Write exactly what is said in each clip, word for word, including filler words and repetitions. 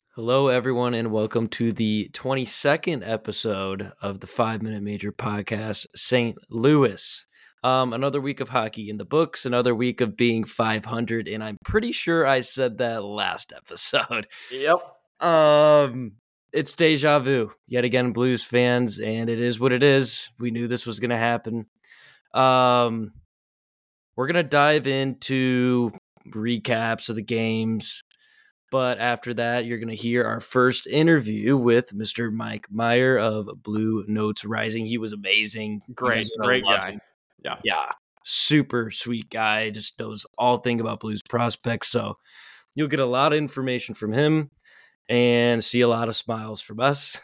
Hello, everyone, and welcome to the twenty-second episode of the Five Minute Major Podcast, Saint Louis. Um, another week of hockey in the books, another week of being five hundred, and I'm pretty sure I said that last episode. Yep. Um, it's deja vu, yet again, Blues fans, and it is what it is. We knew this was going to happen. Um, we're going to dive into recaps of the games. But after that, you're going to hear our first interview with Mister Mike Meyer of Blue Notes Rising. He was amazing. Great, great guy. Him. Yeah. Yeah. Super sweet guy. Just knows all thing about Blues prospects. So you'll get a lot of information from him and see a lot of smiles from us.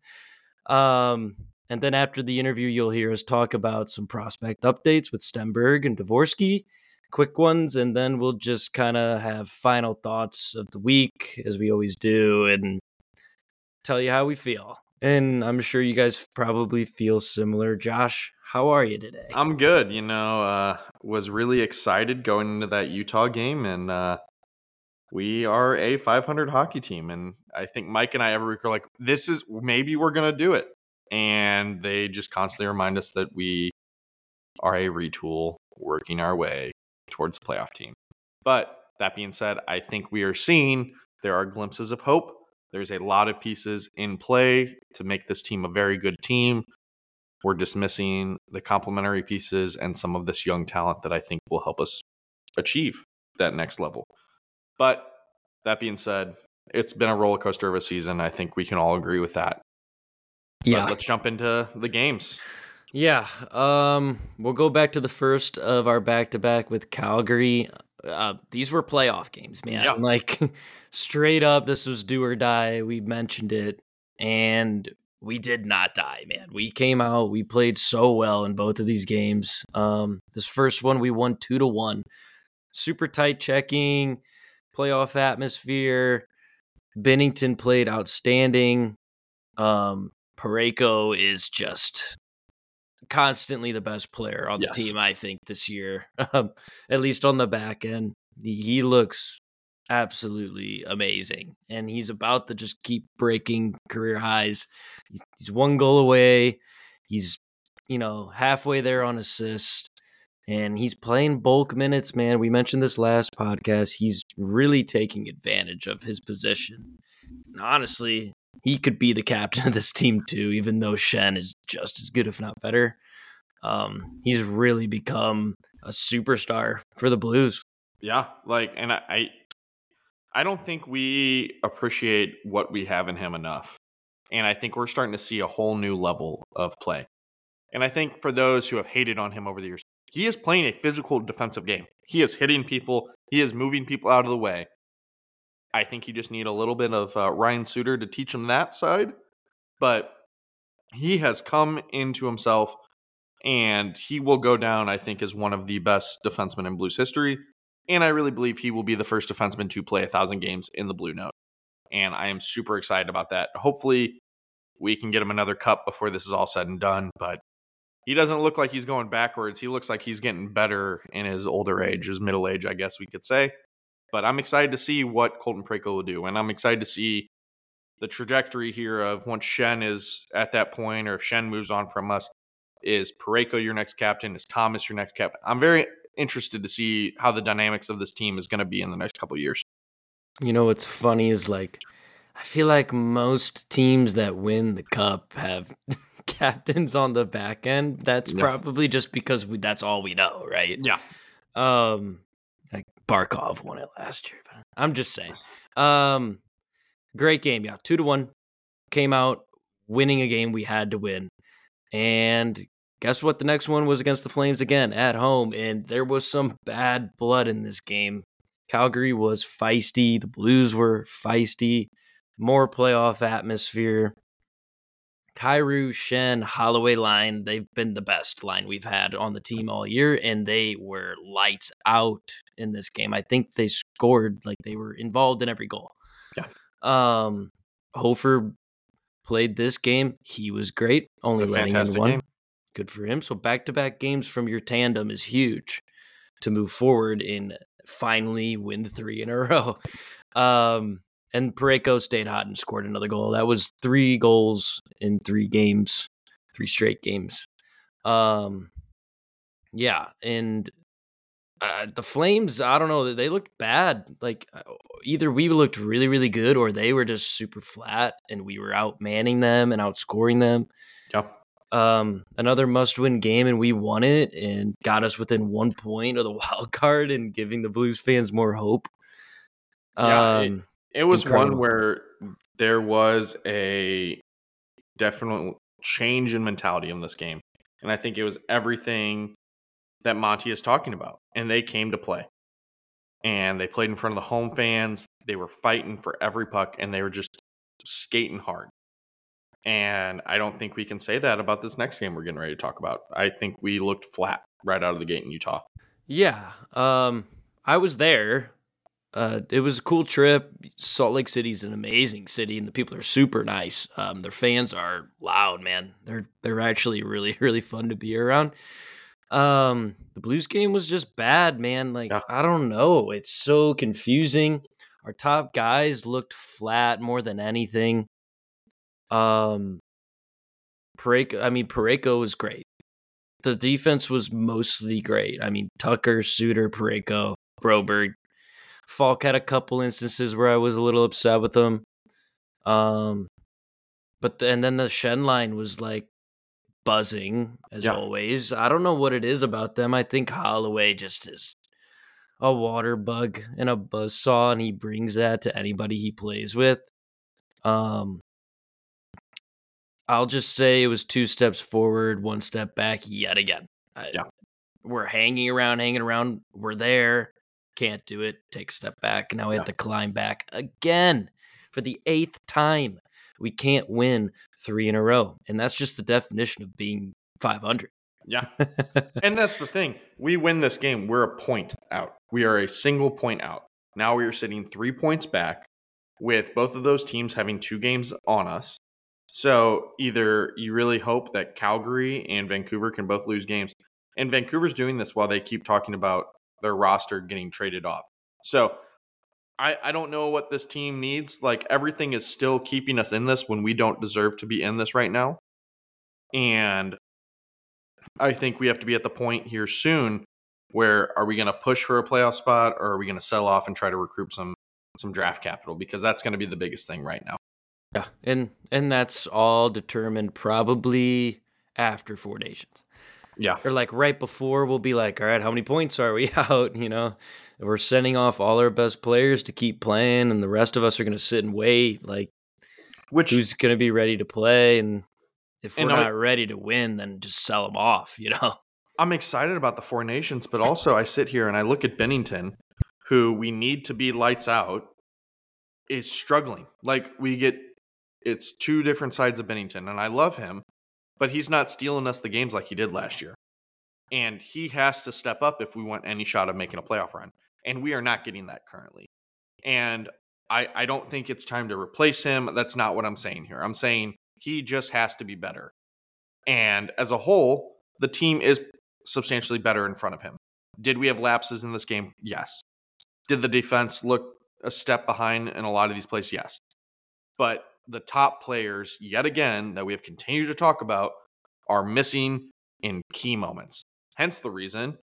um, and then after the interview, you'll hear us talk about some prospect updates with Stenberg and Dvorsky. Quick ones, and then we'll just kind of have final thoughts of the week, as we always do, and tell you how we feel. And I'm sure you guys probably feel similar. Josh, how are you today? I'm good. You know, uh, was really excited going into that Utah game, and uh, we are a five hundred hockey team. And I think Mike and I every week are like, this is, maybe we're going to do it. And they just constantly remind us that we are a retool working our way towards the playoff team. But that being said, I think we are seeing there are glimpses of hope. There's a lot of pieces in play to make this team a very good team. We're just missing the complementary pieces and some of this young talent that I think will help us achieve that next level. But that being said, it's been a roller coaster of a season. I think we can all agree with that. Yeah. But let's jump into the games. Yeah, um, we'll go back to the first of our back-to-back with Calgary. Uh, these were playoff games, man. Yeah. Like, straight up, this was do or die. We mentioned it, and we did not die, man. We came out, we played so well in both of these games. Um, this first one, we won two to one. Super tight checking, playoff atmosphere. Binnington played outstanding. Um, Parayko is just constantly the best player on the Yes. team, I think, this year, um, at least on the back end. He looks absolutely amazing, and he's about to just keep breaking career highs. He's, he's one goal away. He's, you know, halfway there on assists, and he's playing bulk minutes, man. We mentioned this last podcast. He's really taking advantage of his position. And honestly, he could be the captain of this team too, even though Schenn is just as good, if not better. Um, he's really become a superstar for the Blues. Yeah, like, and I, I, I don't think we appreciate what we have in him enough. And I think we're starting to see a whole new level of play. And I think for those who have hated on him over the years, he is playing a physical defensive game. He is hitting people. He is moving people out of the way. I think you just need a little bit of uh, Ryan Suter to teach him that side. But he has come into himself, and he will go down, I think, as one of the best defensemen in Blues history. And I really believe he will be the first defenseman to play a thousand games in the Blue Note. And I am super excited about that. Hopefully, we can get him another cup before this is all said and done. But he doesn't look like he's going backwards. He looks like he's getting better in his older age, his middle age, I guess we could say. But I'm excited to see what Colton Parayko will do. And I'm excited to see the trajectory here of once Schenn is at that point, or if Schenn moves on from us, is Parayko your next captain? Is Thomas your next captain? I'm very interested to see how the dynamics of this team is going to be in the next couple of years. You know what's funny is, like, I feel like most teams that win the cup have captains on the back end. That's yeah. probably just because we, that's all we know, right? Yeah. Um, like Barkov won it last year, but I'm just saying. Um, great game, yeah. Two to one. Came out winning a game we had to win. And guess what? The next one was against the Flames again at home, and there was some bad blood in this game. Calgary was feisty. The Blues were feisty. More playoff atmosphere. Kyrou, Schenn, Holloway line, they've been the best line we've had on the team all year, and they were lights out in this game. I think they scored, like they were involved in every goal. Yeah. Um, Hofer played this game. He was great, only letting in one. Game. Good for him. So back-to-back games from your tandem is huge to move forward and finally win three in a row. Um, And Pareko stayed hot and scored another goal. That was three goals in three games, three straight games. Um, yeah, and uh, the Flames, I don't know, they looked bad. Like either we looked really, really good, or they were just super flat, and we were out manning them and outscoring them. Yep. Um, another must-win game, and we won it, and got us within one point of the wild card, and giving the Blues fans more hope. Yeah, it, Um, it was incredible. one where there was a definite change in mentality in this game. And I think it was everything that Monty is talking about. And they came to play. And they played in front of the home fans. They were fighting for every puck, and they were just skating hard. And I don't think we can say that about this next game we're getting ready to talk about. I think we looked flat right out of the gate in Utah. Yeah, um, I was there. Uh, it was a cool trip. Salt Lake City's an amazing city, and the people are super nice. Um, their fans are loud, man. They're they're actually really really fun to be around. Um, the Blues game was just bad, man. Like Yeah. I don't know, it's so confusing. Our top guys looked flat more than anything. Um, Pareko, I mean Pareko was great. The defense was mostly great. I mean Tucker, Suter, Pareko, Broberg. Falk had a couple instances where I was a little upset with him. Um, but the, and then the Shen line was like buzzing as Yeah. always. I don't know what it is about them. I think Holloway just is a water bug and a buzzsaw, and he brings that to anybody he plays with. Um, I'll just say it was two steps forward, one step back yet again. I, Yeah. We're hanging around, hanging around. We're there. Can't do it. Take a step back. Now we Yeah. have to climb back again for the eighth time. We can't win three in a row. And that's just the definition of being five hundred. Yeah. And that's the thing. We win this game. We're a point out. We are a single point out. Now we are sitting three points back with both of those teams having two games on us. So either you really hope that Calgary and Vancouver can both lose games. And Vancouver's doing this while they keep talking about their roster getting traded off. So I, I don't know what this team needs. Like everything is still keeping us in this when we don't deserve to be in this right now. And I think we have to be at the point here soon where are we going to push for a playoff spot, or are we going to sell off and try to recruit some some draft capital? Because that's going to be the biggest thing right now. Yeah, and and that's all determined probably after Four Nations. Yeah. Or like right before, we'll be like, all right, how many points are we out? You know, we're sending off all our best players to keep playing, and the rest of us are going to sit and wait. Like, Which who's going to be ready to play? And if we're And I- not ready to win, then just sell them off, you know? I'm excited about the Four Nations, but also I sit here and I look at Bennington, who we need to be lights out, is struggling. Like we get, it's two different sides of Bennington, and I love him, but he's not stealing us the games like he did last year. And he has to step up if we want any shot of making a playoff run. And we are not getting that currently. And I, I don't think it's time to replace him. That's not what I'm saying here. I'm saying he just has to be better. And as a whole, the team is substantially better in front of him. Did we have lapses in this game? Yes. Did the defense look a step behind in a lot of these plays? Yes. But the top players, yet again, that we have continued to talk about, are missing in key moments. Hence the reason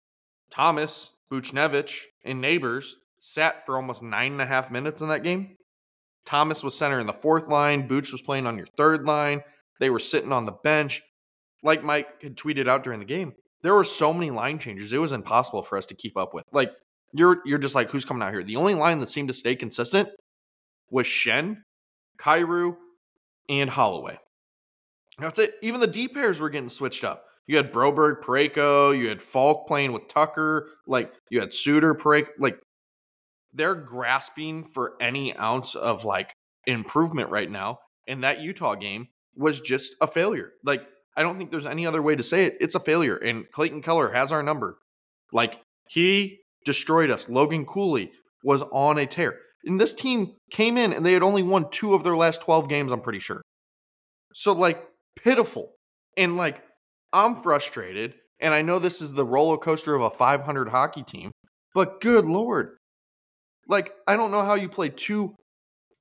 Thomas, Buchnevich, and Neighbors sat for almost nine and a half minutes in that game. Thomas was center in the fourth line. Booch was playing on your third line. They were sitting on the bench. Like Mike had tweeted out during the game, there were so many line changes, it was impossible for us to keep up with. Like, you're you're just like, who's coming out here? The only line that seemed to stay consistent was Shen, Kyrou, and Holloway. That's it. Even the D pairs were getting switched up. You had Broberg, Pareko, you had Falk playing with Tucker, like you had Suter, Pareko. Like, they're grasping for any ounce of like improvement right now. And that Utah game was just a failure. Like, I don't think there's any other way to say it. It's a failure. And Clayton Keller has our number. Like, he destroyed us. Logan Cooley was on a tear. And this team came in and they had only won two of their last twelve games, I'm pretty sure. So, like, pitiful. And, like, I'm frustrated. And I know this is the roller coaster of a five hundred hockey team. But good Lord. Like, I don't know how you play two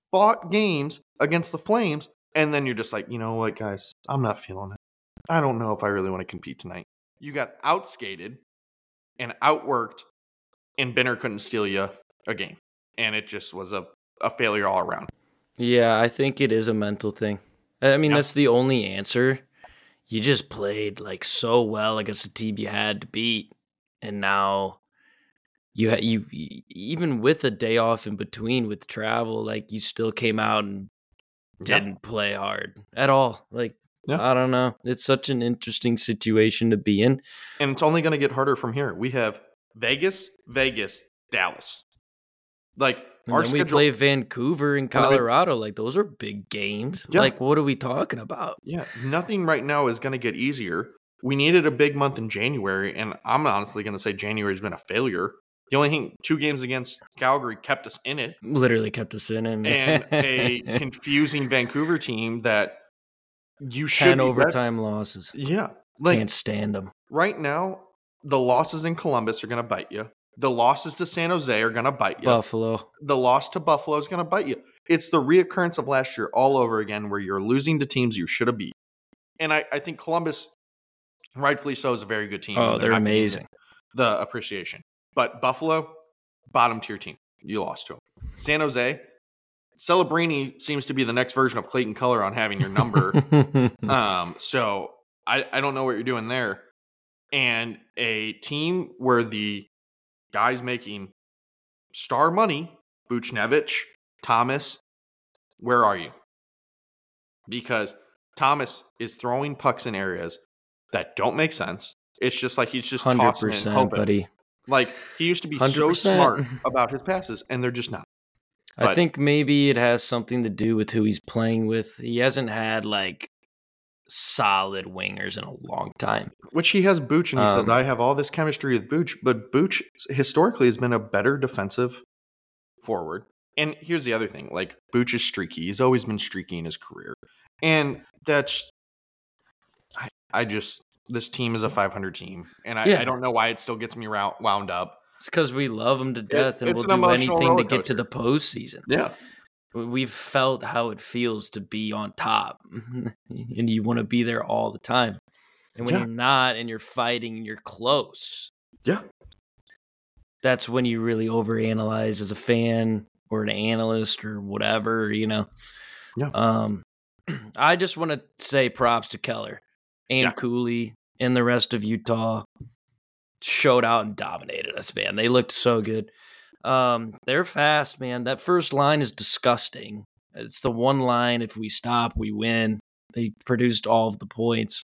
fought games against the Flames, and then you're just like, you know what, guys, I'm not feeling it. I don't know if I really want to compete tonight. You got outskated and outworked, and Benner couldn't steal you a game. And it just was a, a failure all around. Yeah, I think it is a mental thing. I mean, Yep. that's the only answer. You just played like so well against a team you had to beat, and now you ha- you even with a day off in between with travel, like you still came out and didn't Yep. play hard at all. Like Yeah. I don't know, it's such an interesting situation to be in, and it's only going to get harder from here. We have Vegas, Vegas, Dallas. Like and our then we schedule. play Vancouver and What I mean- Colorado. Like those are big games. Yeah. Like what are we talking about? Yeah, nothing right now is going to get easier. We needed a big month in January, and I'm honestly going to say January's been a failure. The only thing, two games against Calgary kept us in it, Literally kept us in, and, and a confusing Vancouver team that you should ten be bet- overtime losses. Yeah, like Can't stand them. right now, the losses in Columbus are going to bite you. The losses to San Jose are going to bite you. Buffalo. The loss to Buffalo is going to bite you. It's the reoccurrence of last year all over again, where you're losing to teams you should have beat. And I, I think Columbus, rightfully so, is a very good team. Oh, they're not getting amazing. The appreciation. But Buffalo, bottom tier team. You lost to them. San Jose, Celebrini seems to be the next version of Clayton Keller on having your number. um, so I, I don't know what you're doing there. And a team where the guys making star money, Buchnevich, Thomas, where are you? Because Thomas is throwing pucks in areas that don't make sense. It's just like he's just Hundred tossing it and percent, hoping. buddy. Like he used to be one hundred so percent. smart about his passes, and they're just not. I But- think maybe it has something to do with who he's playing with. He hasn't had like solid wingers in a long time. Which he has Booch, and he Um, says, I have all this chemistry with Booch, but Booch historically has been a better defensive forward. And here's the other thing, like Booch is streaky. He's always been streaky in his career. And that's I, I just this team is a five hundred team. And I, Yeah. I don't know why it still gets me round, wound up. It's because we love him to death, and it's we'll an do emotional anything to roller get to the postseason. Yeah. We- We've felt how it feels to be on top, and you want to be there all the time. And when Yeah. you're not, and you're fighting, and you're close, Yeah. that's when you really overanalyze as a fan or an analyst or whatever, you know. Yeah. Um, I just want to say props to Keller and Yeah. Cooley and the rest of Utah. Showed out and dominated us, man. They looked so good. Um, they're fast, man. That first line is disgusting. It's the one line. If we stop, we win. They produced all of the points.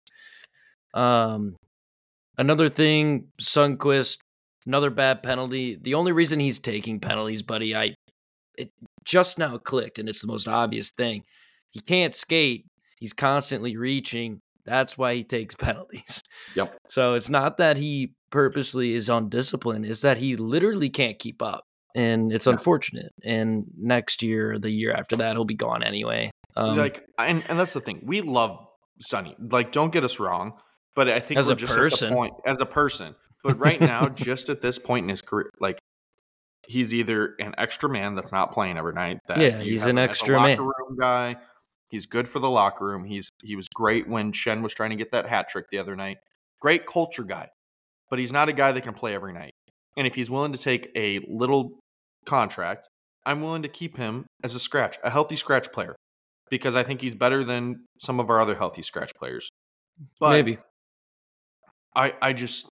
Um, another thing, Sundqvist, another bad penalty. The only reason he's taking penalties, buddy, I it just now clicked, and it's the most obvious thing. He can't skate. He's constantly reaching. That's why he takes penalties. Yep. So it's not that he purposely is undisciplined, it's that he literally can't keep up. And it's Yeah. unfortunate. And next year, the year after that, he'll be gone anyway. Um, like, and, and that's the thing. We love Sonny. Like, don't get us wrong. But I think As we're a just at person. the point as a person. But right now, just at this point in his career, like he's either an extra man that's not playing every night. That Yeah, you he's have an him as a extra locker man. room guy. He's good for the locker room. He's he was great when Shen was trying to get that hat trick the other night. Great culture guy, but he's not a guy that can play every night. And if he's willing to take a little contract, I'm willing to keep him as a scratch, a healthy scratch player, because I think he's better than some of our other healthy scratch players. But maybe. I I just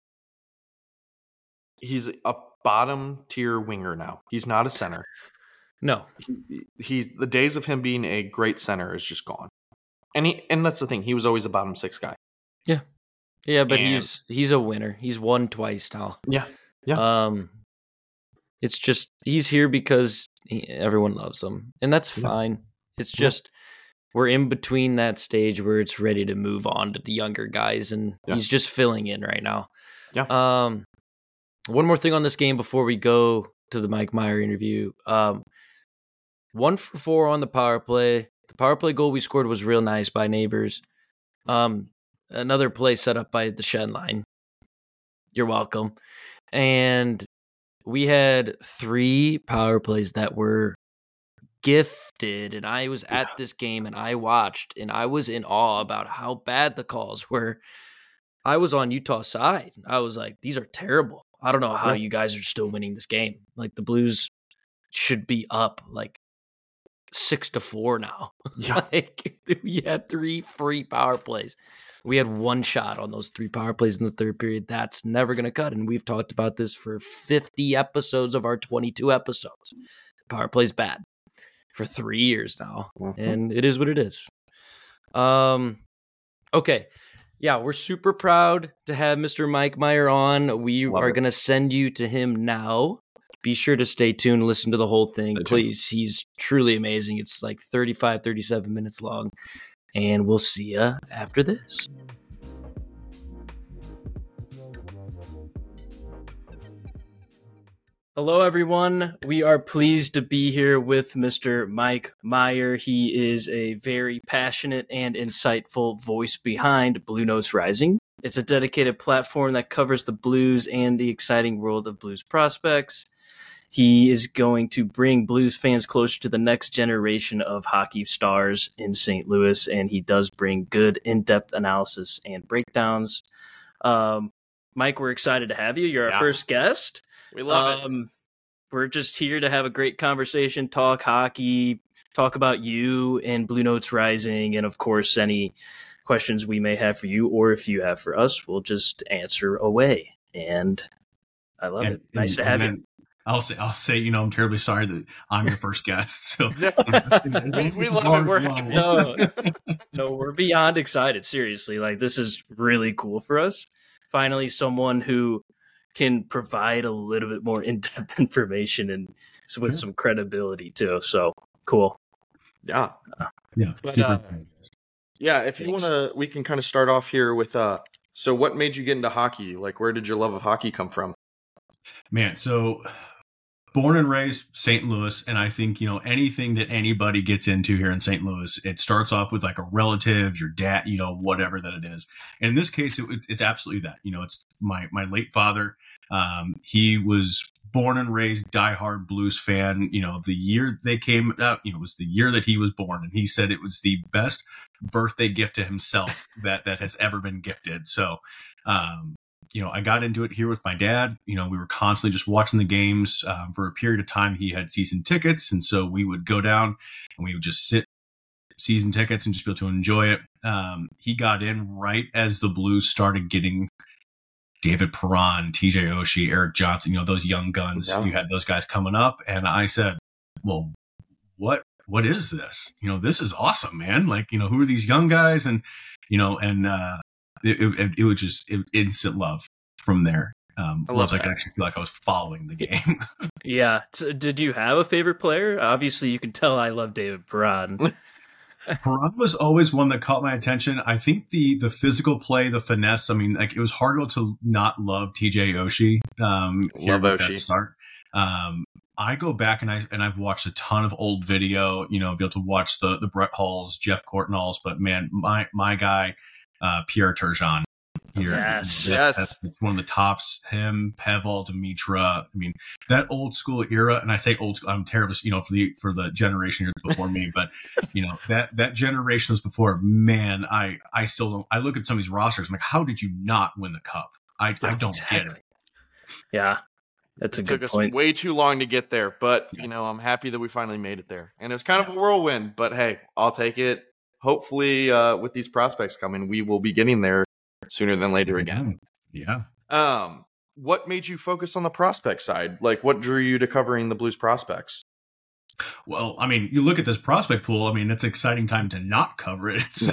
he's a bottom tier winger now. He's not a center. No. He- He's the days of him being a great center is just gone. And he and that's the thing. He was always a bottom six guy. Yeah, but And- he's he's a winner. He's won twice now. Yeah. Yeah. Um, it's just he's here because he, everyone loves him, and that's Yeah. fine. It's Yeah. just we're in between that stage where it's ready to move on to the younger guys, and Yeah. he's just filling in right now. Yeah. Um, one more thing on this game before we go to the Mike Meyer interview. Um, one for four on the power play. The power play goal we scored was real nice by Neighbors. Um, another play set up by the Shen line. You're welcome. And we had three power plays that were gifted, and I was at this game and I watched, and I was in awe about how bad the calls were. I was on Utah's side. I was like, these are terrible. I don't know how you guys are still winning this game. Like, the Blues should be up like six to four now. Yeah. Like, we had three free power plays. We had one shot on those three power plays in the third period. That's never going to cut. And we've talked about this for fifty episodes of our twenty-two episodes. Power play's bad for three years now. Mm-hmm. And it is what it is. Um, okay. Yeah, we're super proud to have Mister Mike Meyer on. We Love are going to send you to him now. Be sure to stay tuned, listen to the whole thing, stay please. Tuned. He's truly amazing. It's like thirty-five, thirty-seven minutes long, and we'll see you after this. Hello, everyone. We are pleased to be here with Mister Mike Meyer. He is a very passionate and insightful voice behind Blue Notes Rising. It's a dedicated platform that covers the Blues and the exciting world of Blues prospects. He is going to bring Blues fans closer to the next generation of hockey stars in Saint Louis, and he does bring good in-depth analysis and breakdowns. Um, Mike, we're excited to have you. You're yeah. our first guest. We love um, it. We're just here to have a great conversation, talk hockey, talk about you and Blue Notes Rising, and of course, any questions we may have for you, or if you have for us, we'll just answer away. And I love and, it. Nice and, to have and you. I'll say, I'll say, you know, I'm terribly sorry that I'm your first guest. So we, we love it. We're happy. No, no, we're beyond excited. Seriously, like, this is really cool for us. Finally, someone who can provide a little bit more in-depth information and with sure. some credibility too. So cool. Yeah. Uh, yeah. But, uh, yeah. If you want to, we can kind of start off here with, uh, so what made you get into hockey? Like, where did your love of hockey come from? Man, so born and raised Saint Louis, and I think, you know, anything that anybody gets into here in Saint Louis, it starts off with like a relative, your dad, you know, whatever that it is. And in this case, it, it's, it's absolutely that. You know, it's my my late father. Um, he was born and raised diehard Blues fan. You know, the year they came out, you know, it was the year that he was born, and he said it was the best birthday gift to himself that that has ever been gifted. So, um, you know, I got into it here with my dad. You know, we were constantly just watching the games. Um, for a period of time, he had season tickets. And so we would go down and we would just sit season tickets and just be able to enjoy it. Um, he got in right as the Blues started getting David Perron, T J Oshie, Erik Johnson, you know, those young guns. Yeah. You had those guys coming up. And I said, well, what, what is this? You know, this is awesome, man. Like, you know, who are these young guys? And, you know, and, uh, It, it, it was just it, instant love from there. Um, I love I could actually feel like I was following the game. Yeah. So did you have a favorite player? Obviously, you can tell I love David Perron. Perron was always one that caught my attention. I think the the physical play, the finesse. I mean, like, it was hard to not love T J Oshie. Um, love Oshie. Start. Um, I go back and I and I've watched a ton of old video. You know, be able to watch the the Brett Halls, Jeff Courtnalls, but man, my my guy. Uh, Pierre Turgeon here. Yes, that, yes. That's one of the tops. Him, Pavel, Dimitra. I mean, that old school era. And I say old school. I'm terrible, you know, for the for the generation here before me. But you know, that that generation was before. Man, I I still don't. I look at some of these rosters. I'm like, how did you not win the cup? I I don't exactly. get it. Yeah, that's a it good took point. us way too long to get there, but yes. you know, I'm happy that we finally made it there. And it was kind of a whirlwind, but hey, I'll take it. Hopefully, uh, with these prospects coming, we will be getting there sooner than later again. Yeah. Um, what made you focus on the prospect side? Like, what drew you to covering the Blues prospects? Well, I mean, you look at this prospect pool. I mean, it's an exciting time to not cover it. So.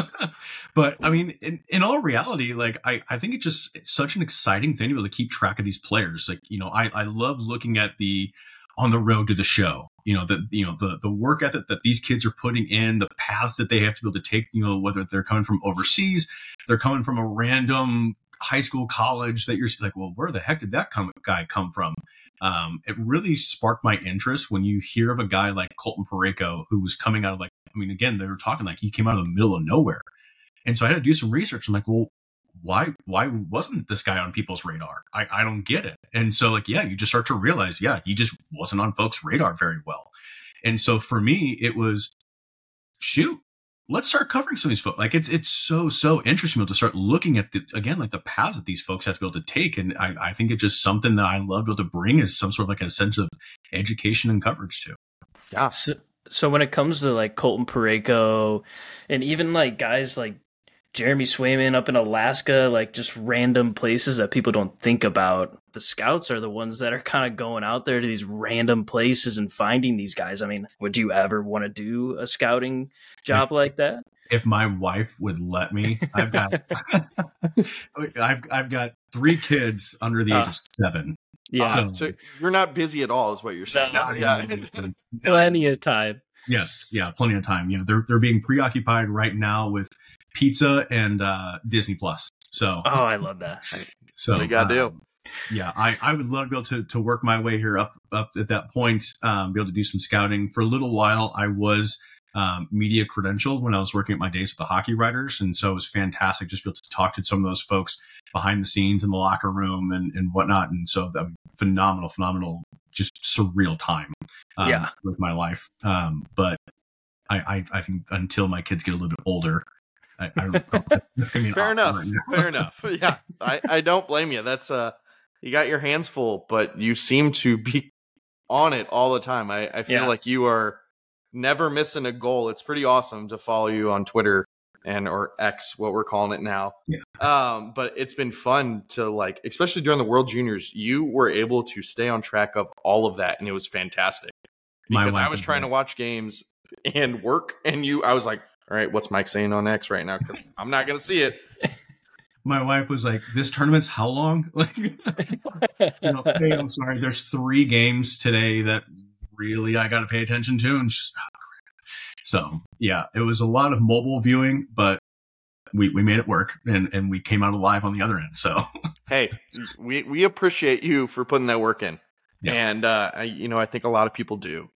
But I mean, in, in all reality, like, I, I think it's just it's such an exciting thing to be able to keep track of these players. Like, you know, I, I love looking at the on the road to the show, you know, the, you know, the, the work ethic that these kids are putting in, the paths that they have to be able to take, you know, whether they're coming from overseas, they're coming from a random high school, college that you're like, well, where the heck did that come, guy come from? Um, it really sparked my interest when you hear of a guy like Colton Parayko, who was coming out of like, I mean, again, they were talking like he came out of the middle of nowhere. And so I had to do some research. I'm like, well, why why wasn't this guy on people's radar? I, I don't get it. And so, like, yeah, you just start to realize, yeah, he just wasn't on folks' radar very well. And so for me, it was, shoot, let's start covering some of these folks. Like it's it's so, so interesting to start looking at the, again, like the paths that these folks have to be able to take. And I, I think it's just something that I love to be able to bring as some sort of like a sense of education and coverage to. Yeah. So, so when it comes to like Colton Parayko and even like guys like Jeremy Swayman up in Alaska, like just random places that people don't think about, the scouts are the ones that are kind of going out there to these random places and finding these guys. I mean, would you ever want to do a scouting job if, like that? If my wife would let me, I've got, I've, I've got three kids under the age uh, of seven. Yeah. So, so you're not busy at all is what you're saying. No, yeah. Plenty of time. Yes. Yeah. Plenty of time. You know, they're, they're being preoccupied right now with pizza and uh, Disney Plus. So, oh, I love that. So you gotta uh, do. Yeah, I, I would love to be able to, to work my way here up up at that point, um, be able to do some scouting. For a little while, I was um, media credentialed when I was working at my days with the hockey writers, and so it was fantastic just to be able to talk to some of those folks behind the scenes in the locker room and, and whatnot. And so, um, phenomenal, phenomenal, just surreal time um, yeah. with my life. Um, but I, I, I think until my kids get a little bit older. I, I, I mean, fair enough. Right fair enough. Yeah, I, I don't blame you. That's uh, you got your hands full, but you seem to be on it all the time. I, I feel yeah. like you are never missing a goal. It's pretty awesome to follow you on Twitter and or X, what we're calling it now. Yeah. Um, but it's been fun to like, especially during the World Juniors, you were able to stay on track of all of that, and it was fantastic. Because I was trying to watch games and work, and you, I was like, all right, what's Mike saying on X right now? Because I'm not going to see it. My wife was like, this tournament's how long? Like, you know, hey, I'm sorry, there's three games today that really I got to pay attention to. And just, oh, crap. So, yeah, it was a lot of mobile viewing, but we, we made it work, and, and we came out alive on the other end. So, hey, we, we appreciate you for putting that work in. Yeah. And, uh, I, you know, I think a lot of people do.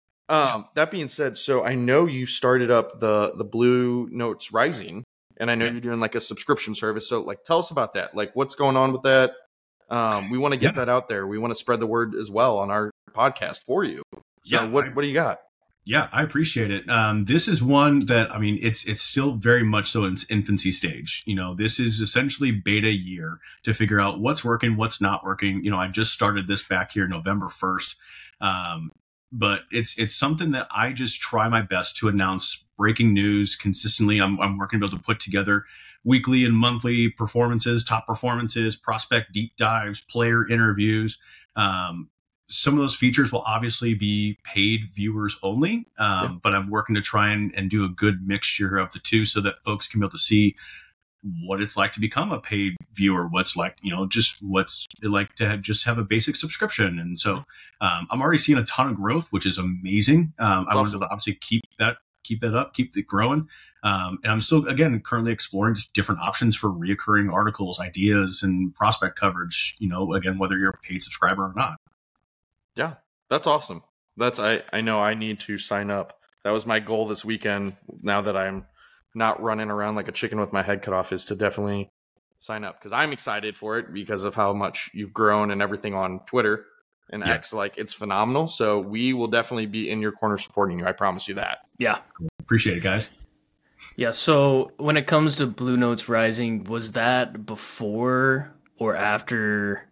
Um, that being said, so I know you started up the, the Blue Notes Rising, and I know yeah. you're doing like a subscription service. So like, tell us about that. Like what's going on with that? Um, we want to get yeah. that out there. We want to spread the word as well on our podcast for you. So yeah, what, I, what do you got? Yeah, I appreciate it. Um, this is one that, I mean, it's, it's still very much so in its infancy stage. You know, this is essentially beta year to figure out what's working, what's not working. You know, I just started this back here November first. Um, But it's it's something that I just try my best to announce breaking news consistently. I'm, I'm working to be able to put together weekly and monthly performances, top performances, prospect deep dives, player interviews. Um, some of those features will obviously be paid viewers only, um, yeah. but I'm working to try and, and do a good mixture of the two so that folks can be able to see what it's like to become a paid viewer, what's like, you know, just what's it like to have, just have a basic subscription. And so um, I'm already seeing a ton of growth, which is amazing. Um, I wanted to obviously keep that, keep that up, keep it growing. Um, and I'm still, again, currently exploring just different options for reoccurring articles, ideas, and prospect coverage, you know, again, whether you're a paid subscriber or not. Yeah, that's awesome. That's, I, I know I need to sign up. That was my goal this weekend. Now that I'm not running around like a chicken with my head cut off, is to definitely sign up, because I'm excited for it because of how much you've grown and everything on Twitter and yeah. X. Like, it's phenomenal. So we will definitely be in your corner supporting you. I promise you that. Yeah. Appreciate it, guys. Yeah. So when it comes to Blue Notes Rising, was that before or after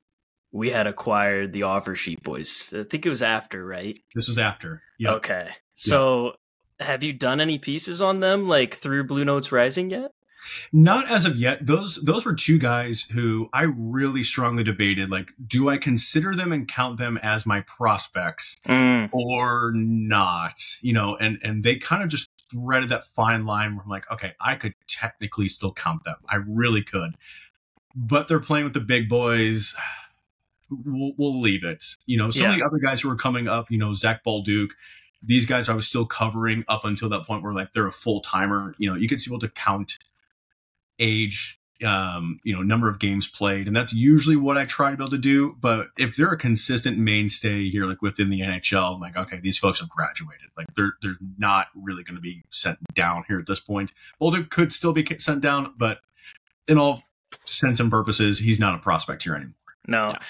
we had acquired the Offer Sheet Boys? I think it was after, right? This was after. Yeah. Okay. So yep. Have you done any pieces on them, like through Blue Notes Rising yet? Not as of yet. Those those were two guys who I really strongly debated, like, do I consider them and count them as my prospects mm. or not? You know, and, and they kind of just threaded that fine line where I'm like, okay, I could technically still count them. I really could. But they're playing with the big boys. We'll, we'll leave it. You know, some yeah. of the other guys who were coming up, you know, Zach Balduke, these guys I was still covering up until that point where like they're a full timer. You know, you could be able to count age, um, you know, number of games played, and that's usually what I try to be able to do. But if they're a consistent mainstay here, like within the N H L, I'm like, okay, these folks have graduated. Like they're they're not really going to be sent down here at this point. Balduke could still be sent down, but in all sense and purposes, he's not a prospect here anymore. No. Yeah.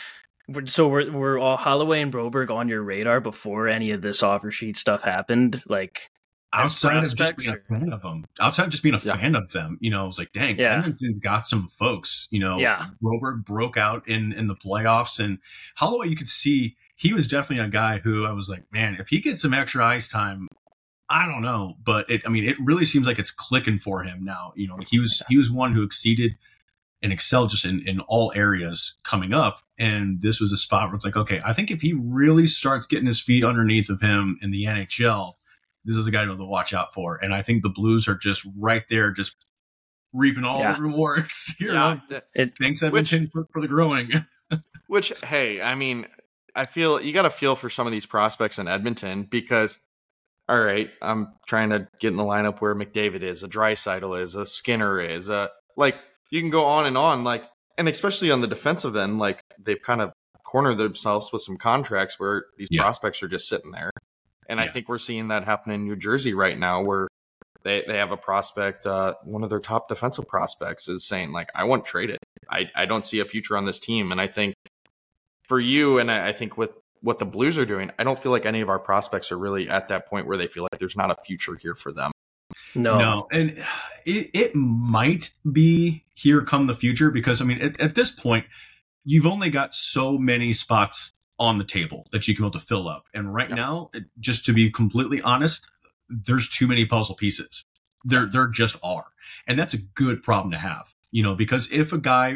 So were were all Holloway and Broberg on your radar before any of this offer sheet stuff happened? Like outside of just being or? a fan of them, outside of just being a yeah. fan of them, you know, I was like, dang, yeah. Edmonton's got some folks. You know, yeah. Broberg broke out in in the playoffs, and Holloway, you could see he was definitely a guy who I was like, man, if he gets some extra ice time, I don't know, but it, I mean, it really seems like it's clicking for him now. You know, he was he was one who exceeded and excelled just in, in all areas coming up. And this was a spot where it's like, okay, I think if he really starts getting his feet underneath of him in the N H L, this is a guy to watch out for. And I think the Blues are just right there, just reaping all yeah. the rewards. You yeah. know? It, Thanks, Edmonton, which, for, for the growing. Which, hey, I mean, I feel you got to feel for some of these prospects in Edmonton because, all right, I'm trying to get in the lineup where McDavid is, a Draisaitl is, a Skinner is, a like, you can go on and on, like, and especially on the defensive end, like they've kind of cornered themselves with some contracts where these yeah. prospects are just sitting there. And yeah. I think we're seeing that happen in New Jersey right now where they, they have a prospect, uh, one of their top defensive prospects is saying, like, I want traded. I, I don't see a future on this team. And I think for you, and I, I think with what the Blues are doing, I don't feel like any of our prospects are really at that point where they feel like there's not a future here for them. No, no, and it, it might be here come the future because I mean, at, at this point, you've only got so many spots on the table that you can be able to fill up, and right yeah. now, it, just to be completely honest, there's too many puzzle pieces. There, there just are, and that's a good problem to have, you know, because if a guy,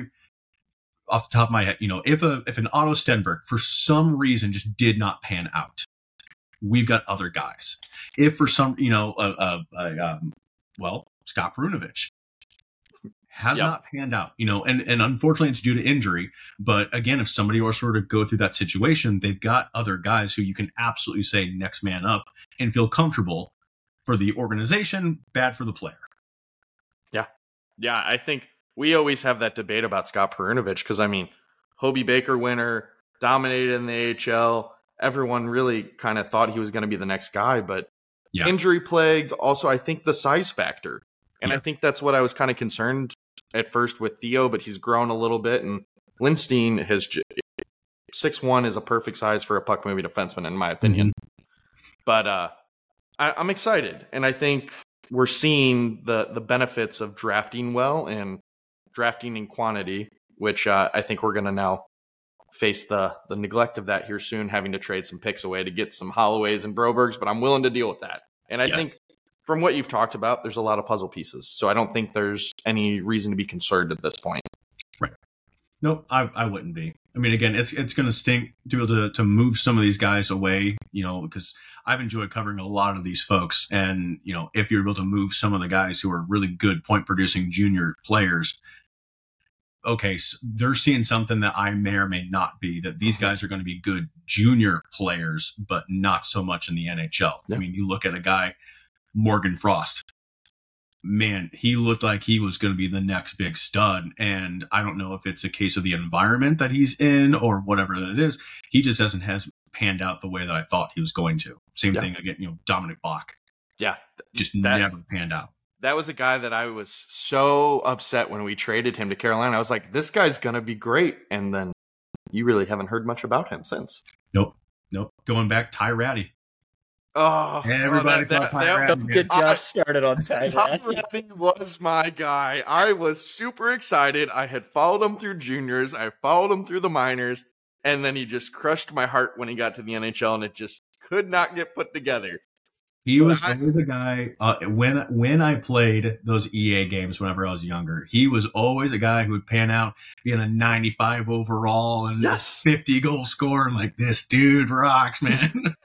off the top of my head, you know, if a if an Otto Stenberg for some reason just did not pan out, we've got other guys. If for some, you know, uh, uh, uh, um, well, Scott Perunovich has yep. not panned out, you know, and, and unfortunately it's due to injury. But again, if somebody were sort of go through that situation, they've got other guys who you can absolutely say next man up and feel comfortable for the organization, bad for the player. Yeah. Yeah. I think we always have that debate about Scott Perunovich because, I mean, Hobey Baker winner, dominated in the A H L. Everyone really kind of thought he was going to be the next guy, but yeah. injury plagued. Also, I think the size factor. And yeah. I think that's what I was kind of concerned at first with Theo, but he's grown a little bit. And Lindstein has six one is a perfect size for a puck moving defenseman, in my opinion. Mm-hmm. But uh, I, I'm excited. And I think we're seeing the, the benefits of drafting well and drafting in quantity, which uh, I think we're going to now face the the neglect of that here soon, having to trade some picks away to get some Holloways and Brobergs, but I'm willing to deal with that. And I yes. think from what you've talked about, there's a lot of puzzle pieces. So I don't think there's any reason to be concerned at this point. Right. Nope, I, I wouldn't be. I mean, again, it's it's going to stink to be able to, to move some of these guys away, you know, because I've enjoyed covering a lot of these folks. And, you know, if you're able to move some of the guys who are really good point producing junior players, okay, so they're seeing something that I may or may not be, that these guys are going to be good junior players, but not so much in the N H L. Yeah. I mean, you look at a guy, Morgan Frost, man, he looked like he was going to be the next big stud. And I don't know if it's a case of the environment that he's in or whatever that it is. He just hasn't has panned out the way that I thought he was going to. Same yeah. thing again, you know, Dominic Bach. Yeah. Just that, never panned out. That was a guy that I was so upset when we traded him to Carolina. I was like, this guy's going to be great. And then you really haven't heard much about him since. Nope. Nope. Going back, Ty Ratty. Oh, everybody! Oh, that, that, that, good job I, started on Ty. Ty Ratty was my guy. I was super excited. I had followed him through juniors. I followed him through the minors, and then he just crushed my heart when he got to the N H L, and it just could not get put together. He but was I, always a guy uh, when when I played those E A games whenever I was younger. He was always a guy who would pan out being a ninety-five overall and yes. fifty goal scorer. And like, this dude rocks, man.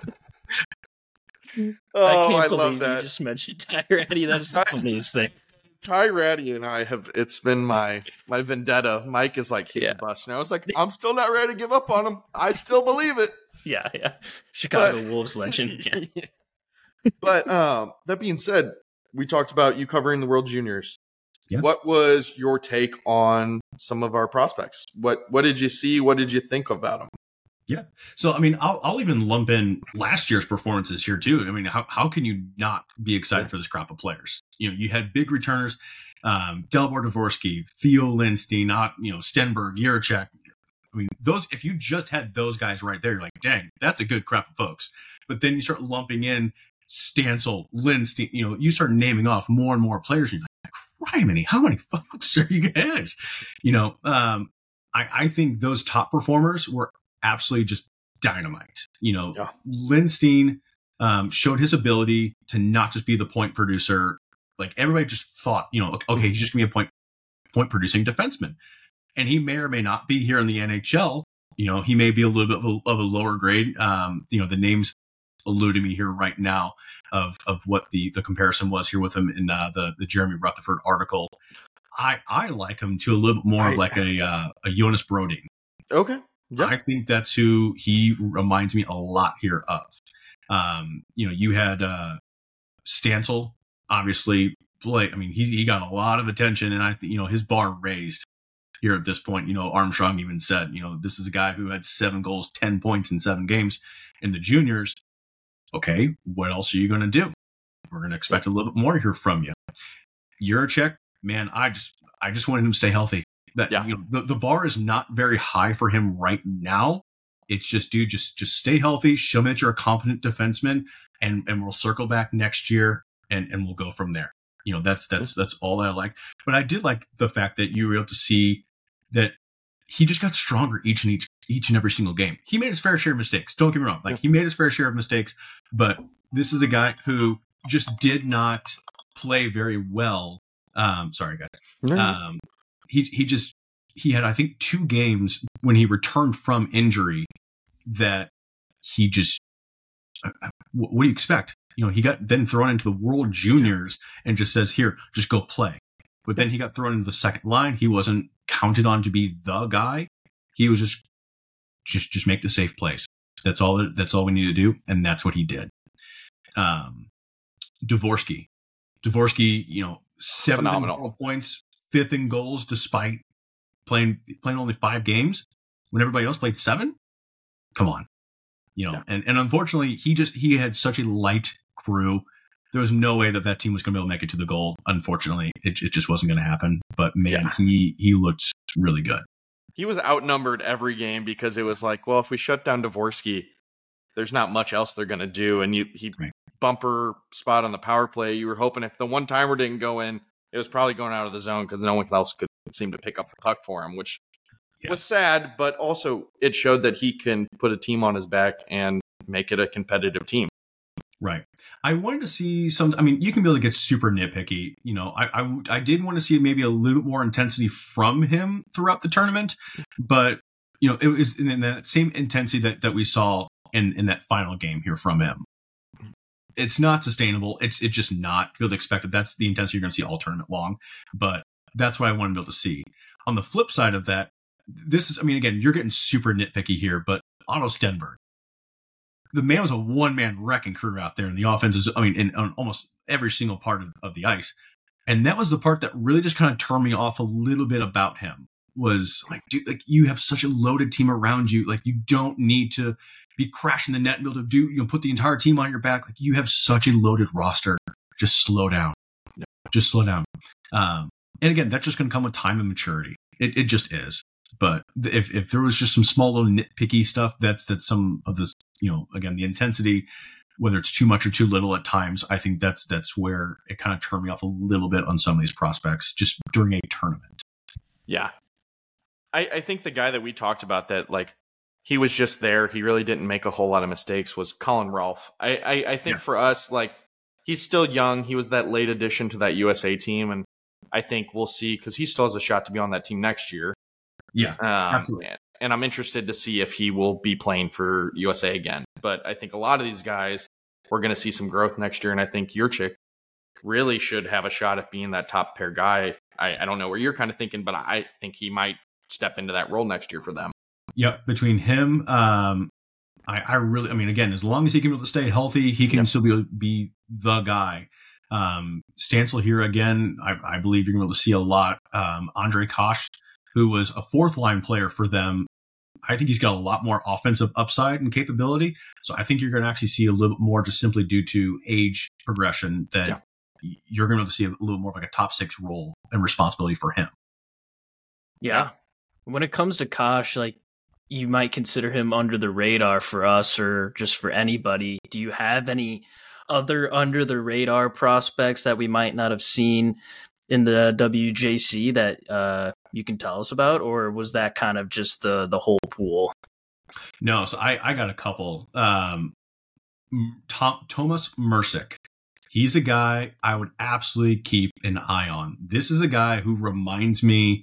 Oh, I can't I believe love that. You just mentioned Ty Ratty. That is the funniest thing. Ty Ratty and I have, it's been my my vendetta. Mike is like, he's yeah. a bust. And I was like, I'm still not ready to give up on him. I still believe it. Yeah, yeah. Chicago but, Wolves legend. Yeah. But um, that being said, we talked about you covering the World Juniors. Yeah. What was your take on some of our prospects? What What did you see? What did you think about them? Yeah. So, I mean, I'll, I'll even lump in last year's performances here, too. I mean, how, how can you not be excited for this crop of players? You know, you had big returners, um, Delbor Dvorsky, Theo Lindstein, not, you know, Stenberg, Jiricek, I mean, those if you just had those guys right there, you're like, dang, that's a good crop of folks. But then you start lumping in Stancil, Lindstein, you know, you start naming off more and more players, and you're like, criminy, how many folks are you guys? You know, um, I, I think those top performers were absolutely just dynamite. You know, Yeah. Lindstein um, showed his ability to not just be the point producer. Like everybody just thought, you know, okay, he's just gonna be a point point producing defenseman, and he may or may not be here in the N H L. You know, he may be a little bit of a, of a lower grade. Um, you know, the names elude me here right now of of what the the comparison was here with him in uh, the the Jeremy Rutherford article. I I like him to a little bit more I, of like a uh, a Jonas Broding. Okay. Yeah. I think that's who he reminds me a lot here of. Um, you know, you had uh, Stancil, obviously play. I mean, he he got a lot of attention, and I think, you know, his bar raised here at this point. You know, Armstrong even said, you know, this is a guy who had seven goals, ten points in seven games in the juniors. Okay, what else are you going to do? We're going to expect a little bit more here from you. Juracek, man, I just I just wanted him to stay healthy. That Yeah. you know, the, the bar is not very high for him right now. It's just, dude, just just stay healthy, show me that you're a competent defenseman, and and we'll circle back next year and and we'll go from there. You know, that's that's that's all that I like. But I did like the fact that you were able to see that he just got stronger each and each each and every single game. He made his fair share of mistakes. Don't get me wrong. Like, he made his fair share of mistakes, but this is a guy who just did not play very well. Um, sorry, guys. Um, he he just he had, I think, two games when he returned from injury that he just what do you expect? You know, he got then thrown into the World Juniors and just says, here, just go play. But then he got thrown into the second line. He wasn't counted on to be the guy. He was just, just, just make the safe plays. That's all. That, that's all we need to do, and that's what he did. Um, Dvorsky, Dvorsky, you know, seventh in total points, fifth in goals, despite playing playing only five games when everybody else played seven. Come on, you know, yeah. and and unfortunately, he just he had such a light crew. There was no way that that team was going to be able to make it to the goal. Unfortunately, it, it just wasn't going to happen. But man, yeah. he he looked really good. He was outnumbered every game because it was like, well, if we shut down Dvorsky, there's not much else they're going to do. And you, he right. bumper spot on the power play. You were hoping if the one timer didn't go in, it was probably going out of the zone because no one else could seem to pick up the puck for him, which yeah. was sad. But also, it showed that he can put a team on his back and make it a competitive team. Right. I wanted to see some, I mean, you can be able to get super nitpicky. You know, I, I, I did want to see maybe a little more intensity from him throughout the tournament, but, you know, it was in that same intensity that, that we saw in, in that final game here from him. It's not sustainable. It's it's just not. You'll expect that that's the intensity you're going to see all tournament long, but that's what I want to be able to see. On the flip side of that, this is, I mean, again, you're getting super nitpicky here, but Otto Stenberg, the man was a one-man wrecking crew out there, and the offense is, I mean, in, in almost every single part of, of the ice. And that was the part that really just kind of turned me off a little bit about him. Was like, dude, like, you have such a loaded team around you. Like, you don't need to be crashing the net and be able to do, you know, put the entire team on your back. Like, you have such a loaded roster. Just slow down. Just slow down. Um, and again, that's just going to come with time and maturity. It, it just is. But if if there was just some small little nitpicky stuff, that's that's some of this, you know, again, the intensity, whether it's too much or too little at times, I think that's that's where it kind of turned me off a little bit on some of these prospects just during a tournament. Yeah. I, I think the guy that we talked about that, like, he was just there, he really didn't make a whole lot of mistakes, was Colin Rolfe. I, I, I think yeah. for us, like, he's still young. He was that late addition to that U S A team, and I think we'll see, because he still has a shot to be on that team next year. Yeah, um, absolutely. And, and I'm interested to see if he will be playing for U S A again. But I think a lot of these guys, we're going to see some growth next year, and I think Juracek really should have a shot at being that top pair guy. I, I don't know where you're kind of thinking, but I think he might step into that role next year for them. Yep. Between him, um, I, I really, I mean, again, as long as he can be able to stay healthy, he can yep. still be, be the guy. Um, Stancil here again, I, I believe you're going to be able to see a lot. Um, Andre Kosh, who was a fourth line player for them, I think he's got a lot more offensive upside and capability. So I think you're going to actually see a little bit more just simply due to age progression that yeah. you're going to be able to see a little more of like a top six role and responsibility for him. Yeah. When it comes to Kosh, like, you might consider him under the radar for us or just for anybody. Do you have any other under the radar prospects that we might not have seen in the W J C that uh, you can tell us about, or was that kind of just the the whole pool? No, so I, I got a couple. Um, Tom, Thomas Mersick. He's a guy I would absolutely keep an eye on. This is a guy who reminds me,